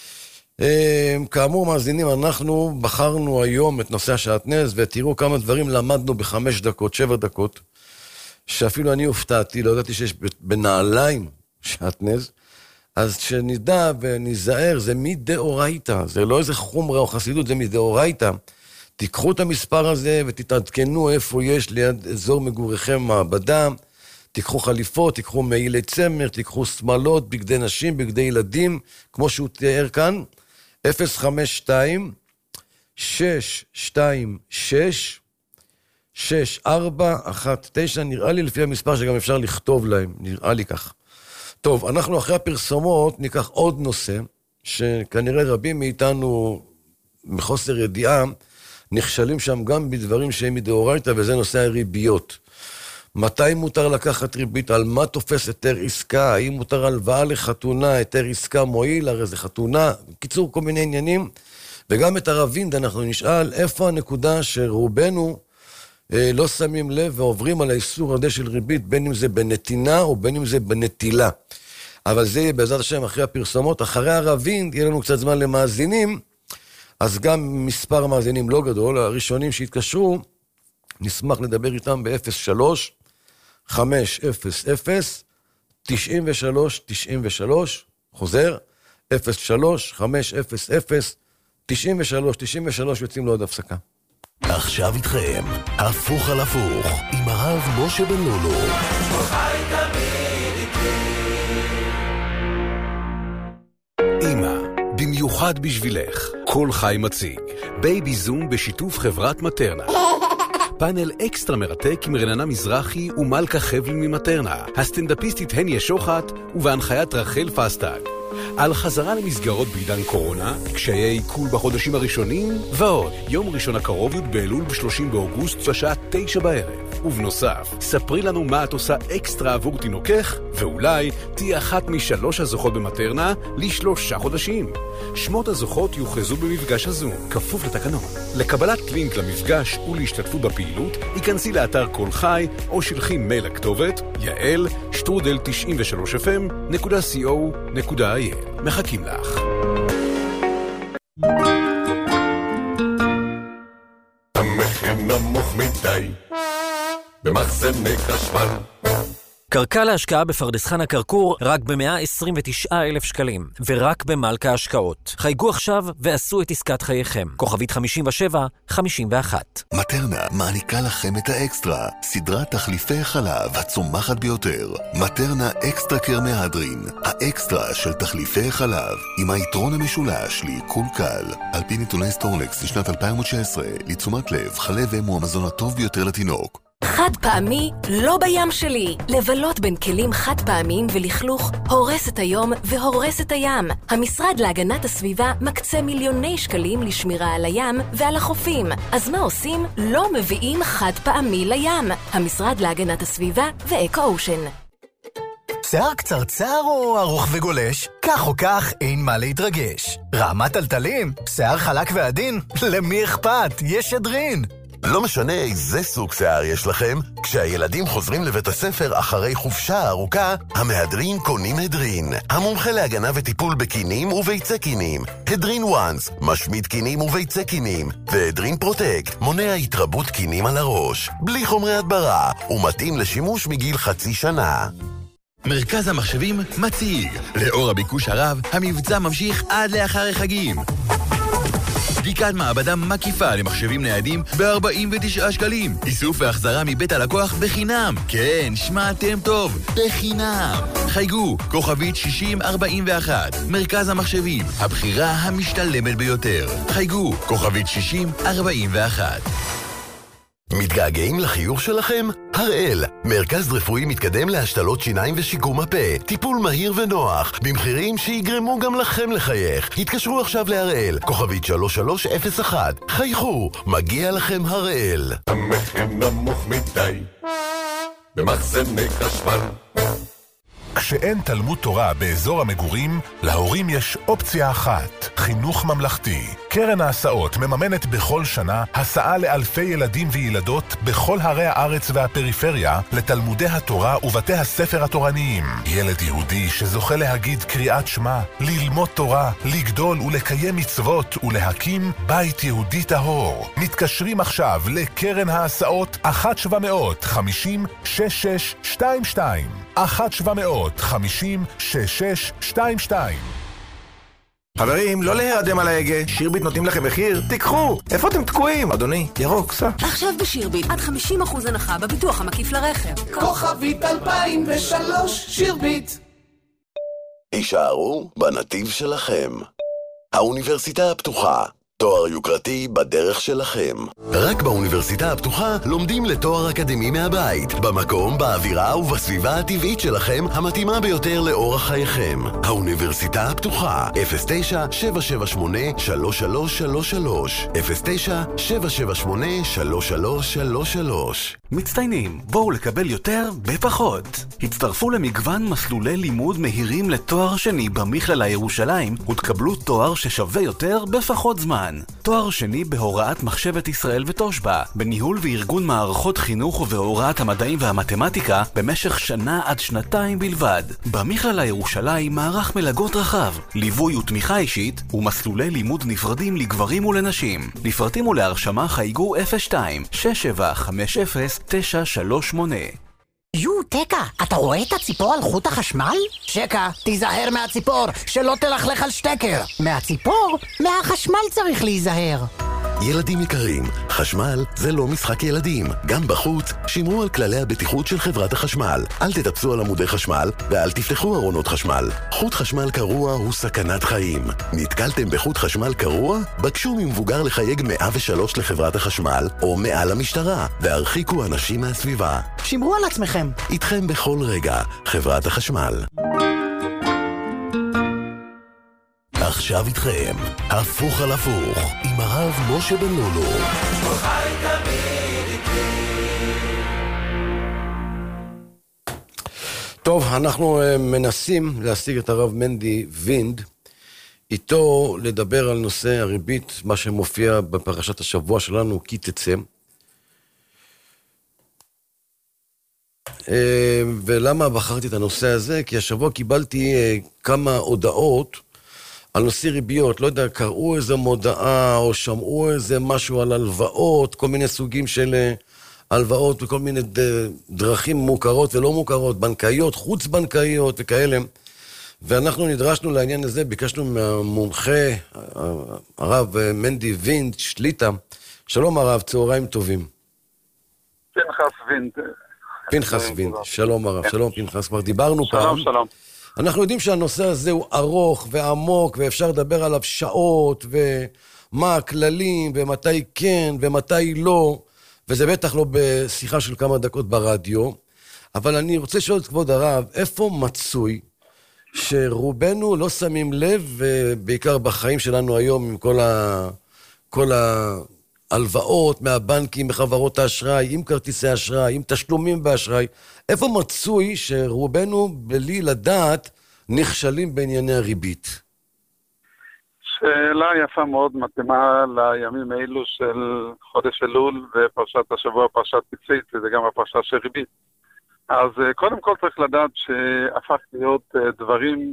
Speaker 5: כאמור מאזינים, אנחנו בחרנו היום את נושא השעטנז, ותראו כמה דברים למדנו בחמש דקות, שבע דקות, שאפילו אני הופתעתי, לא ידעתי שיש בנעליים שעטנז, אז שנדע וניזהר, זה מדאורייתא, זה לא איזה חומרה או חסידות, זה מדאורייתא. תיקחו את המספר הזה ותתעדכנו איפה יש ליד אזור מגוריכם מעבדה, תיקחו חליפות, תיקחו מעילי צמר, תיקחו שמלות, בגדי נשים, בגדי ילדים, כמו שהוא תיאר כאן, אפס חמש שתיים שש שתיים שש שש ארבע אחת תשע, נראה לי לפי המספר שגם אפשר לכתוב להם, נראה לי כך. טוב, אנחנו אחרי הפרסומות ניקח עוד נושא, שכנראה רבים מאיתנו מחוסר ידיעה, נכשלים שם גם בדברים שהם מדאורייתא, וזה נושא הריביות. מתי מותר לקחת ריבית? על מה תופס היתר עסקה? האם מותר הלוואה לחתונה, היתר עסקה מועיל? הרי זה חתונה. קיצור, כל מיני עניינים. וגם את הרב אנחנו נשאל איפה הנקודה שרובנו אה, לא שמים לב ועוברים על האיסור הזה של ריבית, בין אם זה בנתינה או בין אם זה בנטילה. אבל זה יהיה בעזרת השם אחרי הפרסומות. אחרי הרבין יהיה לנו קצת זמן למאזינים, אז גם מספר המאזינים לא גדול, הראשונים שהתקשרו, נשמח לדבר איתם ב-אפס שלוש חמש אפס אפס תשעים ושלוש תשעים ושלוש, חוזר, אפס שלוש חמש אפס אפס תשעים ושלוש תשעים ושלוש, יוצאים לו עוד הפסקה.
Speaker 14: עכשיו איתכם, הפוך על הפוך, עם הרב משה בן לולו.
Speaker 16: חי תמיד איתי.
Speaker 6: אמא, במיוחד בשבילך, כל חי מציג, בייבי זום בשיתוף חברת מטרנה. פאנל אקסטרה מרתק עם רננה מזרחי ומלכה חבל ממטרנה, הסטנדאפיסטית הניה שוחט ובהנחיית רחל פסטג. על חזרה למסגרות בעידן קורונה, קשיי עיכול בחודשים הראשונים, ועוד. יום ראשון הקרוב י' באלול ב-שלושים באוגוסט בשעה תשע בערב. ובנוסף, ספרי לנו מה את עושה אקסטרה עבור תינוקך, ואולי תהיה אחת משלוש הזוכות במטרנה לשלושה חודשים. שמות הזוכות יוכרזו במפגש הזום, כפוף לתקנון. לקבלת לינק למפגש ולהשתתפות בפעילות, היכנסי לאתר כל חי או שלחי מייל לכתובת יעל שטרודל תשעים ושלוש אף אם נקודה סי או נקודה איי אל. מחכים לך.
Speaker 8: המחיר נמוך מדי במחסני חשמל.
Speaker 7: קרקע להשקעה בפרדס חנה כרכור רק ב-מאה עשרים ותשעה אלף שקלים, ורק במלכה השקעות. חייגו עכשיו ועשו את עסקת חייכם. כוכבית חמישים ושבע חמישים ואחת.
Speaker 9: מטרנה מעניקה לכם את האקסטרה, סדרת תחליפי חלב הצומחת ביותר. מטרנה אקסטרה קר מהדרין, האקסטרה של תחליפי חלב, עם היתרון המשולש לעיכול קל. על פי נתוני סטורנקס לשנת אלפיים ותשע עשרה, לתשומת לב, חלב אם הוא המזון הטוב ביותר לתינוק.
Speaker 19: חד פעמי לא בים שלי. לבלות בין כלים חד פעמיים ולכלוך הורס את היום והורס את הים. המשרד להגנת הסביבה מקצה מיליוני שקלים לשמירה על הים ועל החופים. אז מה עושים? לא מביאים חד פעמי לים. המשרד להגנת הסביבה ואקו אושן.
Speaker 20: שיער קצרצר או ארוך וגולש? כך או כך אין מה להתרגש. רעמת טלטלים? שיער חלק ועדין? למי אכפת? יש שדרין.
Speaker 2: לא משנה איזה סוג שיער יש לכם, כשהילדים חוזרים לבית הספר אחרי חופשה ארוכה, המהדרין קונים הדרין. המומחה להגנה וטיפול בקינים וביצי קינים. הדרין וואנס, משמיד קינים וביצי קינים. והדרין פרוטקט, מונע התרבות קינים על הראש. בלי חומרי הדברה, ומתאים לשימוש מגיל חצי שנה.
Speaker 12: מרכז המחשבים מציג. לאור הביקוש הרב, המבצע ממשיך עד לאחר החגים. בדיקת מעבדה מקיפה למחשבים ניידים ב-ארבעים ותשעה שקלים. איסוף והחזרה מבית הלקוח בחינם. כן, שמעתם טוב, בחינם. חייגו, כוכבית שישים ארבעים ואחת. מרכז המחשבים, הבחירה המשתלמת ביותר. חייגו, כוכבית שישים ארבעים ואחת.
Speaker 2: מתגעגעים לחיוך שלכם? הראל, מרכז רפואי מתקדם להשתלות שיניים ושיקום הפה. טיפול מהיר ונוח, במחירים שיגרמו גם לכם לחייך. התקשרו עכשיו להראל, כוכבית שלוש שלוש אפס אחת. חייכו, מגיע לכם הראל.
Speaker 8: המחיר נמוך מדי במחסני חשמל.
Speaker 4: כשאין תלמוד תורה באזור המגורים, להורים יש אופציה אחת, חינוך ממלכתי. קרן ההסעות מממנת בכל שנה הסעה לאלפי ילדים וילדות בכל ערי הארץ והפריפריה לתלמודי התורה ובתי הספר התורניים. ילד יהודי שזוכה להגיד קריאת שמע, ללמוד תורה, לגדול ולקיים מצוות ולהקים בית יהודי טהור. מתקשרים עכשיו לקרן ההסעות אחת שבע מאות חמישים שש שש שתיים שתיים. אחת שבע מאות חמישים שש שש שתיים שתיים.
Speaker 18: חברים, לא להירדם על ההגה, שירביט נותנים לכם מחיר, תיקחו! איפה אתם תקועים? אדוני, ירוק, סע.
Speaker 22: עכשיו בשירביט, עד חמישים אחוז הנחה בביטוח המקיף לרכב.
Speaker 23: כוכבית אלפיים ושלוש, שירביט.
Speaker 2: הישארו בנתיב שלכם. האוניברסיטה הפתוחה. תואר יוקרתי בדרך שלכם. רק באוניברסיטה הפתוחה לומדים לתואר אקדמי מהבית, במקום, באווירה ובסביבה הטבעית שלכם המתאימה ביותר לאורח חייכם. האוניברסיטה הפתוחה, אפס תשע שבע שבע שמונה שלוש שלוש שלוש שלוש, אפס תשע שבע שבע שמונה שלוש שלוש שלוש שלוש.
Speaker 6: מצטיינים, בואו לקבל יותר בפחות. הצטרפו למגוון מסלולי לימוד מהירים לתואר שני במכללה ירושלים ותקבלו תואר ששווה יותר בפחות זמן. תואר שני בהוראת מחשבת ישראל ותושבע, בניהול וארגון מערכות חינוך ובהוראת המדעים והמתמטיקה במשך שנה עד שנתיים בלבד. במכללה ירושלים מערך מלגות רחב, ליווי ותמיכה אישית ומסלולי לימוד נפרדים לגברים ולנשים. לפרטים ולהרשמה חייגו אפס שתיים שש שבע חמש אפס תשע שלוש שמונה.
Speaker 24: יו, תקה, אתה רואה את הציפור על חוט החשמל? שקה, תיזהר מהציפור, שלא תלכלך על שטקר. מהציפור? מהחשמל צריך להיזהר.
Speaker 2: ילדים יקרים, חשמל זה לא משחק ילדים. גם בחוץ, שמרו על כללי הבטיחות של חברת החשמל. אל תטפסו על עמודי חשמל ואל תפתחו ארונות חשמל. חוט חשמל קרוע הוא סכנת חיים. נתקלתם בחוט חשמל קרוע? בקשו ממבוגר לחייג מאה ושלוש לחברת החשמל או מעל המשטרה והרחיקו אנשים מהסביבה.
Speaker 24: שמרו על עצמכם.
Speaker 2: איתכם בכל רגע, חברת החשמל. עכשיו איתכם, הפוך על הפוך, עם הרב משה בן לולו.
Speaker 23: חי תמיד איתי.
Speaker 5: טוב, אנחנו מנסים להשיג את הרב מנדי וינד, איתו לדבר על נושא הריבית, מה שמופיע בפרשת השבוע שלנו, כי תצא. ולמה בחרתי את הנושא הזה? כי השבוע קיבלתי כמה הודעות על נושא ריביות, לא יודע, קראו איזו מודעה או שמעו איזה משהו על הלוואות, כל מיני סוגים של הלוואות וכל מיני דרכים מוכרות ולא מוכרות, בנקאיות, חוץ בנקאיות וכאלה. ואנחנו נדרשנו לעניין הזה, ביקשנו מהמומחה, הרב מנדי וינד, שליטה. שלום הרב, צהריים טובים.
Speaker 25: פנחס וינד.
Speaker 5: פנחס וינד, שלום הרב, שלום פנחס, כבר דיברנו פעם.
Speaker 25: שלום, שלום.
Speaker 5: אנחנו יודעים שהנושא הזה הוא ארוך ועמוק, ואפשר לדבר עליו שעות, ומה הכללים, ומתי כן, ומתי לא, וזה בטח לא בשיחה של כמה דקות ברדיו, אבל אני רוצה לשאול את כבוד הרב, איפה מצוי שרובנו לא שמים לב, ובעיקר בחיים שלנו היום, עם כל ה... כל ה... הלוואות מהבנקים, מחברות האשראי, עם כרטיסי אשראי, עם תשלומים באשראי, איפה מצוי שרובנו בלי לדעת נכשלים בענייני הריבית?
Speaker 25: שאלה יפה מאוד מתאימה לימים האלו של חודש אלול ופרשת השבוע, פרשת ציצית, וזה גם הפרשה של ריבית. אז קודם כל צריך לדעת שהפך להיות דברים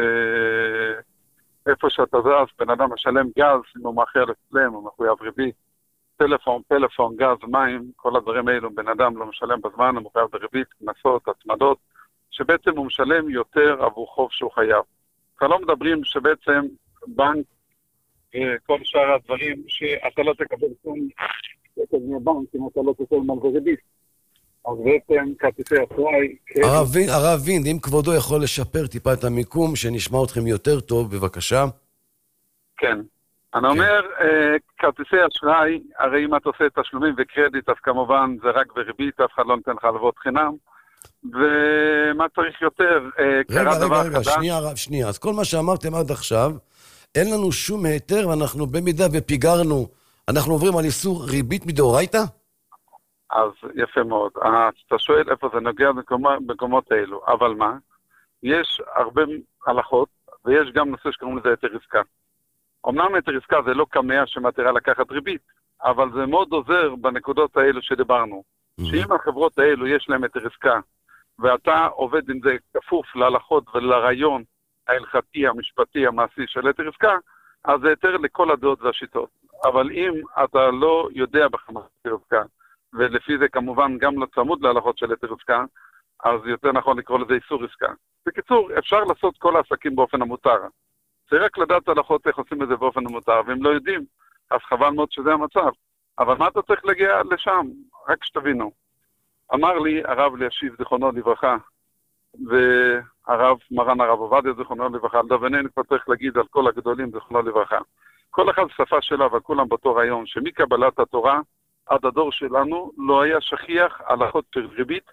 Speaker 25: שאיפה שאתה זז, בן אדם משלם גז, אם הוא מאחר לצלם, הוא מחויב ריבית. טלפון, פלאפון, גז, מים, כל הדברים האלו, בן אדם לא משלם בזמן, הוא מחויב בריבית, כנסות, הצמדות, שבעצם הוא משלם יותר עבור חוב שהוא חייב. כבר לא מדברים שבעצם בנק, כל שאר הדברים, שאתה לא תקבל שום כסף מהבנק, אם אתה לא תקבל מלווה ריבית. אז בעצם כרטיסי אשראי...
Speaker 5: הרב וינד, אם כבודו יכול לשפר טיפה את המיקום, שנשמע אתכם יותר טוב, בבקשה.
Speaker 25: כן. אני אומר, כרטיסי אשראי, הרי אם אתה עושה תשלומים וקרדיט, אז כמובן זה רק בריבית, אף אחד לא נותן לך הלוואות חינם. ומה צריך יותר?
Speaker 5: רגע, רגע, רגע, שנייה, הרב, שנייה. אז כל מה שאמרתם עד עכשיו, אין לנו שום היתר, ואנחנו במידה ופיגרנו, אנחנו עוברים על איסור ריבית מדאורייתא?
Speaker 25: אז יפה מאוד. אתה שואל איפה זה נוגע במקומות האלו, אבל מה? יש הרבה הלכות, ויש גם נושא שקוראים לזה היתר עסקה. אמנם היתר עסקה זה לא קמאה שמתירה לקחת ריבית, אבל זה מאוד עוזר בנקודות האלו שדיברנו. שאם החברות האלו יש להם היתר עסקה, ואתה עובד עם זה כפוף להלכות ולרעיון ההלכתי, המשפטי, המעשי של היתר עסקה, אז זה היתר לכל הדעות והשיטות. אבל אם אתה לא יודע בחמאס היתר עסקה, ולפי זה כמובן גם לצמוד להלכות של היתר עסקה, אז יותר נכון לקרוא לזה איסור עסקה. בקיצור, אפשר לעשות כל העסקים באופן המותר. זה רק לדעת הלכות איך עושים את זה באופן המותר, והם לא יודעים, אז חבל מאוד שזה המצב. אבל מה אתה צריך להגיע לשם? רק שתבינו. אמר לי הרב לישיב זיכרונו לברכה, והרב מרן הרב עובדיה זיכרונו לברכה, על דבנן כבר צריך להגיד על כל הגדולים זיכרונו לברכה. כל אחד שפה שלה וכולם בתור היום, שמקבלת התורה עד הדור שלנו לא היה שכיח הלכות של ריבית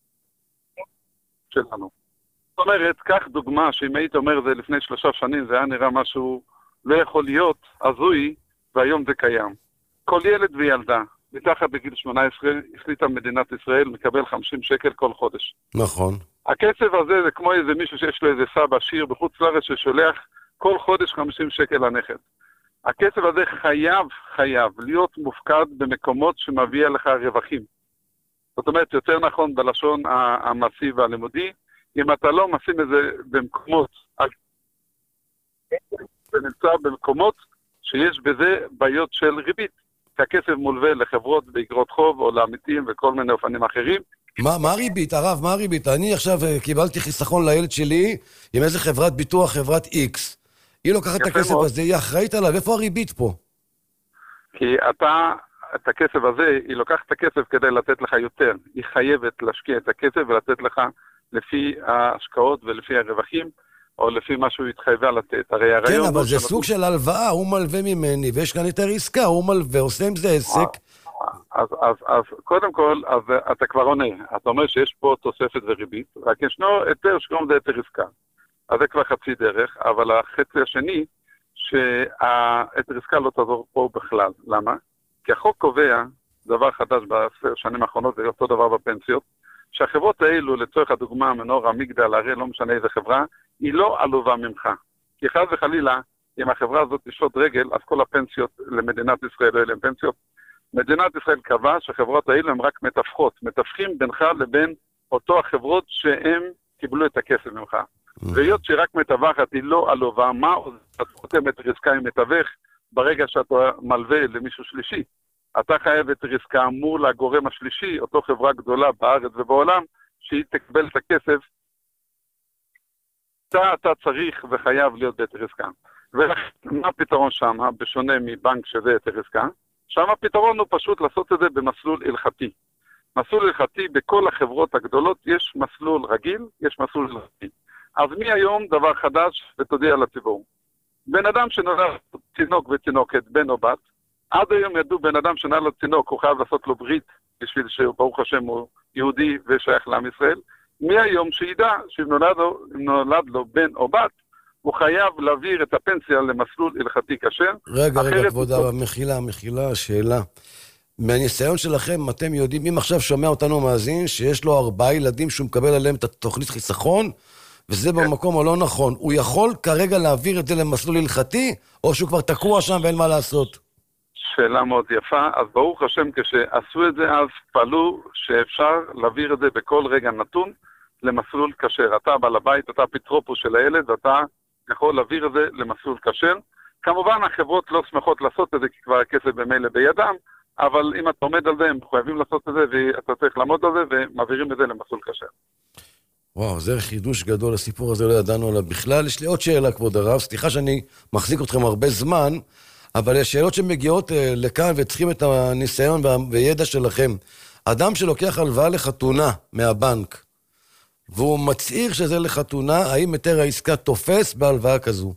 Speaker 25: שלנו. זאת אומרת, כך דוגמה שאם היית אומר זה לפני שלושה שנים, זה היה נראה משהו לא יכול להיות הזוי, והיום זה קיים. כל ילד וילדה, מתחת בגיל שמונה עשרה, החליטה מדינת ישראל, מקבל חמישים שקל כל חודש.
Speaker 5: נכון.
Speaker 25: הכסף הזה זה כמו איזה מישהו שיש לו איזה סבא שיר בחוץ לארץ ששולח כל חודש חמישים שקל לנכד. הכסף הזה חייב, חייב להיות מופקד במקומות שמביא לך רווחים. זאת אומרת, יותר נכון בלשון המעשי והלימודי, אם אתה לא משים את זה במקומות, זה נמצא במקומות שיש בזה בעיות של ריבית. כי הכסף מולווה לחברות באגרות חוב או לעמיתים וכל מיני אופנים אחרים.
Speaker 5: מה, מה הריבית, הרב? מה הריבית? אני עכשיו קיבלתי חיסכון לילד שלי עם איזה חברת ביטוח, חברת X. היא לוקחת את הכסף הזה, היא אחראית עליו. איפה הריבית פה?
Speaker 25: כי אתה, את הכסף הזה, היא לוקחת את הכסף כדי לתת לך יותר. היא חייבת להשקיע את הכסף ולתת לך לפי ההשקעות ולפי הרווחים, או לפי מה שהוא התחייבה לתת. הרי הרעיון...
Speaker 5: כן, אבל זה סוג של הלוואה, הוא מלווה ממני, ויש כאן יותר עסקה, הוא מלווה, עושה עם זה עסק.
Speaker 25: אז, אז, אז קודם כל, אז אתה כבר עונה. אתה אומר שיש פה תוספת וריבית, רק ישנו היתר שקוראים לזה היתר עסקה. אז זה כבר חצי דרך, אבל החצי השני, שהיתר עסקה לא תעזור פה בכלל. למה? כי החוק קובע, דבר חדש בשנים האחרונות, זה אותו דבר בפנסיות, שהחברות האלו, לצורך הדוגמה, מנורה, מגדל, הרי לא משנה איזה חברה, היא לא עלובה ממך. כי חס וחלילה, אם החברה הזאת תשפוט רגל, אז כל הפנסיות למדינת ישראל לא אלה פנסיות. מדינת ישראל קבעה שהחברות האלו הן רק מתווכות, מתווכים בינך לבין אותו החברות שהם קיבלו את הכסף ממך. והיות שהיא רק מתווכת, היא לא עלובה, מה אתה חותם את ריסקה עם מתווך ברגע שאתה מלווה למישהו שלישי? אתה חייב את ריסקה מול הגורם השלישי, אותו חברה גדולה בארץ ובעולם, שהיא תקבל את הכסף, אתה, אתה צריך וחייב להיות בית ריסקה. ומה הפתרון שם, בשונה מבנק שזה את ריסקה? שם הפתרון הוא פשוט לעשות את זה במסלול הלכתי. מסלול הלכתי בכל החברות הגדולות יש מסלול רגיל, יש מסלול הלכתי. אז מי היום דבר חדש ותודיע לציבור? בן אדם שנולד תינוק ותינוקת, בן או בת, עד היום ידעו בן אדם שנולד לו תינוק, הוא חייב לעשות לו ברית, בשביל שברוך השם הוא יהודי ושייך לעם ישראל. מי היום שידע שאם נולד לו, נולד לו בן או בת, הוא חייב להעביר את הפנסיה למסלול הלכתי כשר.
Speaker 5: רגע, רגע, כבוד הרב, מחילה, מחילה, שאלה. מהניסיון שלכם, אתם יודעים, אם עכשיו שומע אותנו מאזין, שיש לו ארבעה ילדים שהוא מקבל עליהם את התוכנית חיסכון, וזה במקום הלא נכון. הוא יכול כרגע להעביר את זה למסלול הלכתי, או שהוא כבר תקוע שם ואין מה לעשות?
Speaker 25: שאלה מאוד יפה. אז ברוך השם, כשעשו את זה אז פעלו שאפשר להעביר את זה בכל רגע נתון למסלול כשר. אתה בעל הבית, אתה אפוטרופוס של הילד, ואתה יכול להעביר את זה למסלול כשר. כמובן החברות לא שמחות לעשות את זה, כי כבר הכסף במילא בידם, אבל אם אתה עומד על זה, הם חייבים לעשות את זה, ואתה צריך לעמוד על זה, ומעבירים את זה למסלול כשר.
Speaker 5: וואו, זה חידוש גדול, הסיפור הזה לא ידענו עליו בכלל. יש לי עוד שאלה, כבוד הרב, סליחה שאני מחזיק אתכם הרבה זמן, אבל יש שאלות שמגיעות לכאן וצריכים את הניסיון וידע שלכם. אדם שלוקח הלוואה לחתונה מהבנק, והוא מצעיר שזה לחתונה, האם היתר העסקה תופס בהלוואה כזו?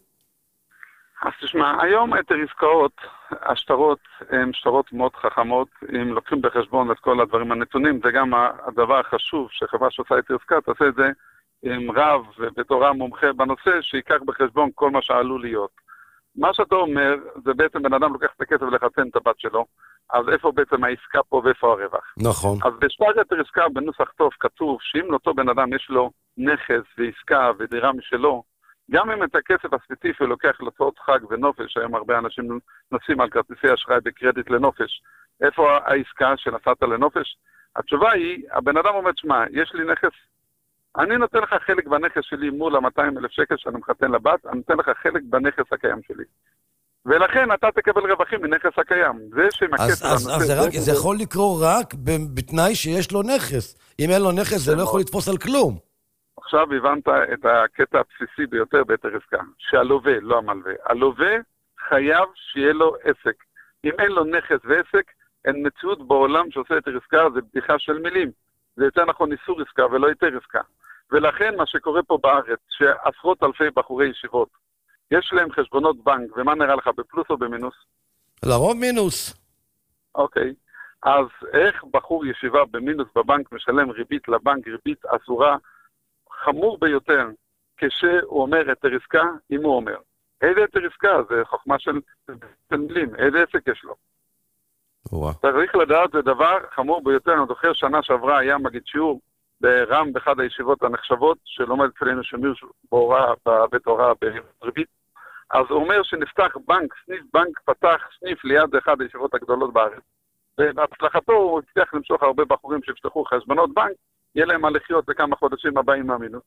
Speaker 25: אז תשמע, היום היתר עסקאות, השטרות הן שטרות מאוד חכמות, אם לוקחים בחשבון את כל הדברים הנתונים, זה גם הדבר החשוב שחברה שעושה היתר עסקה, תעשה את זה עם רב ובתור רב מומחה בנושא, שיקח בחשבון כל מה שעלול להיות. מה שאתה אומר, זה בעצם בן אדם לוקח את הכסף ולחתן את הבת שלו, אז איפה בעצם העסקה פה ואיפה הרווח?
Speaker 5: נכון.
Speaker 25: אז בשטר היתר עסקה בנוסח טוב כתוב, שאם לאותו בן אדם יש לו נכס ועסקה ודירה משלו, גם אם את הכסף הספציפי לוקח לצורת חג ונופש, היום הרבה אנשים נוסעים על כרטיסי אשראי בקרדיט לנופש, איפה העסקה שנסעת לנופש? התשובה היא, הבן אדם אומר, שמה, יש לי נכס, אני נותן לך חלק בנכס שלי מול ה-מאתיים אלף שקל שאני מחתן לבת, אני נותן לך חלק בנכס הקיים שלי. ולכן אתה תקבל רווחים מנכס הקיים. זה שמכסף...
Speaker 5: אז, אז זה, רק, זה יכול לקרוא רק בתנאי שיש לו נכס. אם אין לו נכס, זה לא יכול לתפוס על כלום.
Speaker 25: עכשיו הבנת את הקטע הבסיסי ביותר ביתר עסקה, שהלווה, לא המלווה. הלווה חייב שיהיה לו עסק. אם אין לו נכס ועסק, אין מציאות בעולם שעושה יתר עסקה, זה בדיחה של מילים. זה יותר נכון איסור עסקה ולא יתר עסקה. ולכן מה שקורה פה בארץ, שעשרות אלפי בחורי ישיבות, יש להם חשבונות בנק, ומה נראה לך, בפלוס או במינוס?
Speaker 5: לרוב מינוס.
Speaker 25: אוקיי. אז איך בחור ישיבה במינוס בבנק משלם ריבית לבנק, ריבית אסורה, חמור ביותר, כשהוא אומר יתר עסקה, אם הוא אומר. איזה יתר עסקה? זה חוכמה של מילים, איזה עסק יש לו.
Speaker 5: וואו.
Speaker 25: צריך לדעת, זה דבר חמור ביותר. אני זוכר שנה שעברה היה מגיד שיעור ברם באחד הישיבות הנחשבות, שלומד אצלנו שמיר בהוראה, בבית הוראה בריבית. אז הוא אומר שנפתח בנק, סניף בנק פתח סניף ליד אחד הישיבות הגדולות בארץ. ובהצלחתו הוא הצליח למשוך הרבה בחורים שיפתחו חשבונות בנק, יהיה להם מה לחיות לכמה חודשים הבאים מהמינוס.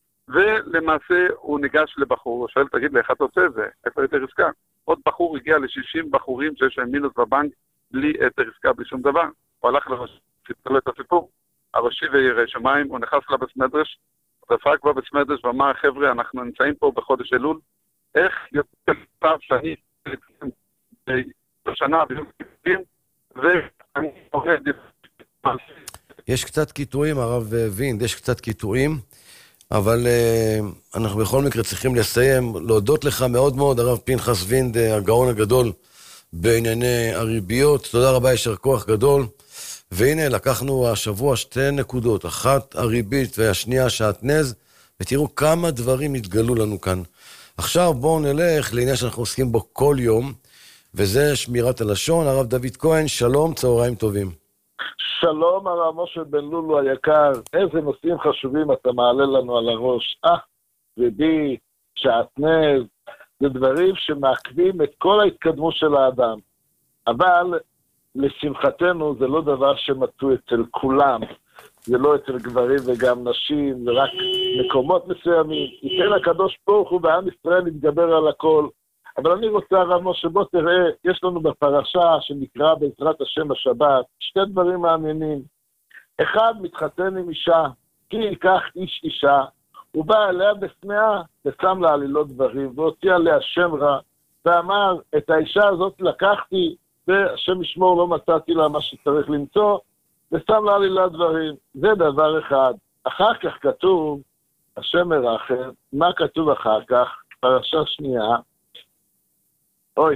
Speaker 25: ולמעשה הוא ניגש לבחור, הוא שואל, תגיד לי, איך אתה עושה את זה? איפה יותר עסקה? עוד בחור הגיע ל-שישים בחורים שיש להם מינוס בבנק, בלי יותר עסקה, בלי שום דבר. הוא הלך לראשי, סיפר לו את הסיפור. הראשי וירא שמיים, הוא נכנס לבית מדרש, דפק בבית מדרש ואמר, חבר'ה, אנחנו נמצאים פה בחודש אלול, איך יותר פעם שאני בשנה ביום כיפורים, ואני עובד...
Speaker 5: יש קצת קיטועים, הרב וינד, יש קצת קיטועים, אבל uh, אנחנו בכל מקרה צריכים לסיים, להודות לך מאוד מאוד, הרב פנחס וינד, הגאון הגדול בענייני הריביות. תודה רבה, ישר כוח גדול. והנה, לקחנו השבוע שתי נקודות, אחת הריבית והשנייה שעטנז, ותראו כמה דברים התגלו לנו כאן. עכשיו בואו נלך לעניין שאנחנו עוסקים בו כל יום, וזה שמירת הלשון. הרב דוד כהן, שלום, צהריים טובים.
Speaker 1: שלום הרב משה בן לולו היקר, איזה נושאים חשובים אתה מעלה לנו על הראש. אה, ריבית, שעטנז, זה דברים שמעכבים את כל ההתקדמות של האדם. אבל לשמחתנו זה לא דבר שמצאו אצל כולם, זה לא אצל גברים וגם נשים, זה רק מקומות מסוימים. ייתן הקדוש ברוך הוא בעם ישראל להתגבר על הכל. אבל אני רוצה הרב משה, בוא תראה, יש לנו בפרשה שנקרא בעזרת השם השבת, שתי דברים מעניינים. אחד, מתחתן עם אישה, כי ייקח איש אישה, הוא בא אליה בשנאה ושם לה עלילות דברים, והוציא עליה שם רע, ואמר, את האישה הזאת לקחתי, והשם ישמור לא מצאתי לה מה שצריך למצוא, ושם לה עלילת דברים. זה דבר אחד. אחר כך כתוב, השם מרחם, מה כתוב אחר כך? פרשה שנייה, אוי,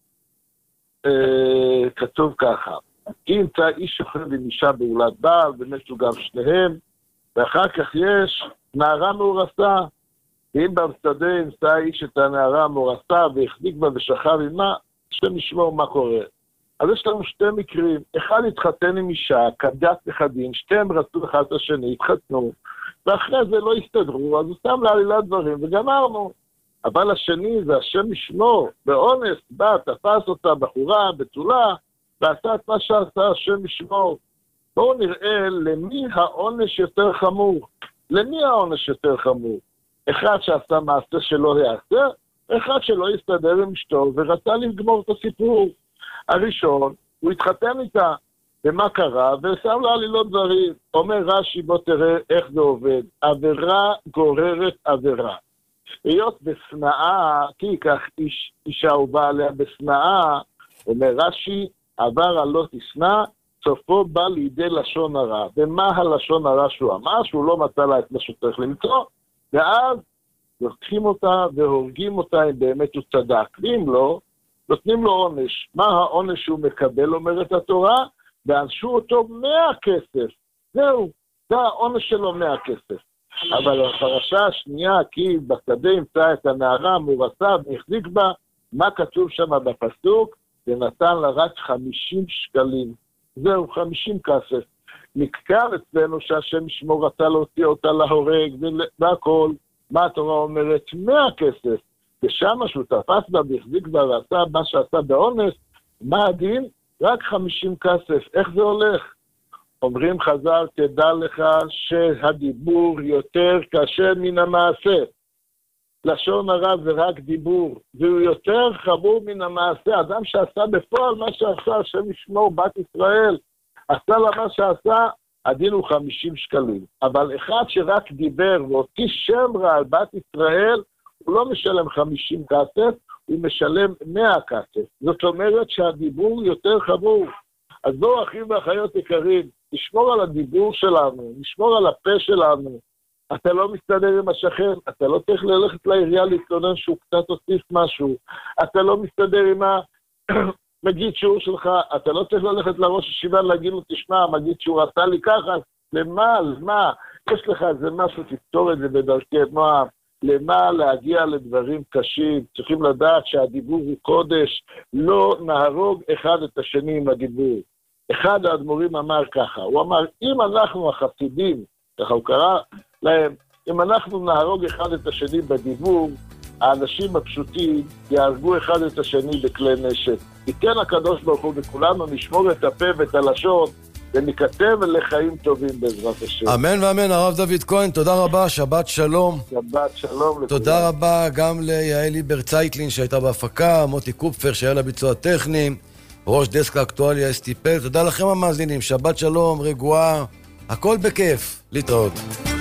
Speaker 1: אה, כתוב ככה, כי ימצא איש שוכב עם אישה בעולת בעל, ומתו גם שניהם, ואחר כך יש נערה מאורסה, ואם במצדה ימצא איש את הנערה המאורסה, והחזיק בה ושכב עמה, השם ישמור מה קורה. אז יש לנו שתי מקרים, אחד התחתן עם אישה, כדת נכדים, שתיהם רצו אחד את השני, התחתנו, ואחרי זה לא הסתדרו, אז הוא שם לעלילת דברים, וגמרנו. אבל השני זה השם ישמור, באונס, בא, תפס אותה בחורה, בתולה, ועשה את מה שעשה השם ישמור. בואו נראה למי העונש יותר חמור. למי העונש יותר חמור? אחד שעשה מעשה שלא יעשה, אחד שלא יסתדר עם אשתו ורצה לגמור את הסיפור. הראשון, הוא התחתן איתה, ומה קרה? ושם לה עלילות דברים. אומר רש"י, בוא תראה איך זה עובד. עבירה גוררת עבירה. היות בסנאה, כי ייקח איש, אישה ובא עליה בסנאה, אומר רש"י, עבר על לא תשנא, סופו בא לידי לשון הרע. ומה הלשון הרע שהוא אמר? שהוא לא מצא לה את מה שצריך למצוא, ואז לוקחים אותה והורגים אותה אם באמת הוא צדק. ואם לא, נותנים לו עונש. מה העונש שהוא מקבל, אומרת התורה? וענשו אותו מאה כסף. זהו, זה העונש שלו מאה כסף. אבל הפרשה השנייה, כי בשדה ימצא את הנערה המורסה והחזיק בה, מה כתוב שם בפסוק? ונתן לה רק חמישים שקלים. זהו, חמישים כסף. נקקר אצלנו שהשם ישמור רצה להוציא אותה להורג והכל. מה התורה אומרת? מאה כסף. ושם שהוא תפס בה והחזיק בה ועשה מה שעשה באונס, מה הדין? רק חמישים כסף. איך זה הולך? אומרים חז"ל, תדע לך שהדיבור יותר קשה מן המעשה. לשון הרע זה רק דיבור, והוא יותר חמור מן המעשה. אדם שעשה בפועל מה שעשה, השם ישמור בת ישראל, עשה לה מה שעשה, הדין הוא חמישים שקלים. אבל אחד שרק דיבר והוציא שם רע על בת ישראל, הוא לא משלם חמישים כסף, הוא משלם מאה כסף. זאת אומרת שהדיבור יותר חמור. אז בואו אחים ואחיות יקרים, נשמור על הדיבור שלנו, נשמור על הפה שלנו. אתה לא מסתדר עם השכן, אתה לא צריך ללכת לעירייה להתלונן שהוא קצת הוסיף משהו, אתה לא מסתדר עם המגיד שיעור שלך, אתה לא צריך ללכת לראש ישיבה להגיד לו, תשמע, מגיד שיעור עשה לי ככה, למה, למה? יש לך איזה משהו, תפתור את זה בדרכי נועם, למה להגיע לדברים קשים, צריכים לדעת שהדיבור הוא קודש, לא נהרוג אחד את השני עם הדיבור. אחד האדמו"רים אמר ככה, הוא אמר, אם אנחנו החסידים, ככה הוא קרא להם, אם אנחנו נהרוג אחד את השני בדיבור, האנשים הפשוטים יהרגו אחד את השני בכלי נשק. ייתן הקדוש ברוך הוא וכולנו נשמור את הפה ואת הלשון, ונכתב לחיים טובים בעזרת השם.
Speaker 5: אמן ואמן, הרב דוד כהן, תודה רבה, שבת שלום.
Speaker 1: שבת שלום לכולם.
Speaker 5: תודה רבה גם ליעלי ברצייטלין שהייתה בהפקה, מוטי קופפר שהיה לביצוע הטכני, ראש דסק האקטואליה אסתי פל, תודה לכם המאזינים, שבת שלום, רגועה, הכל בכיף, להתראות.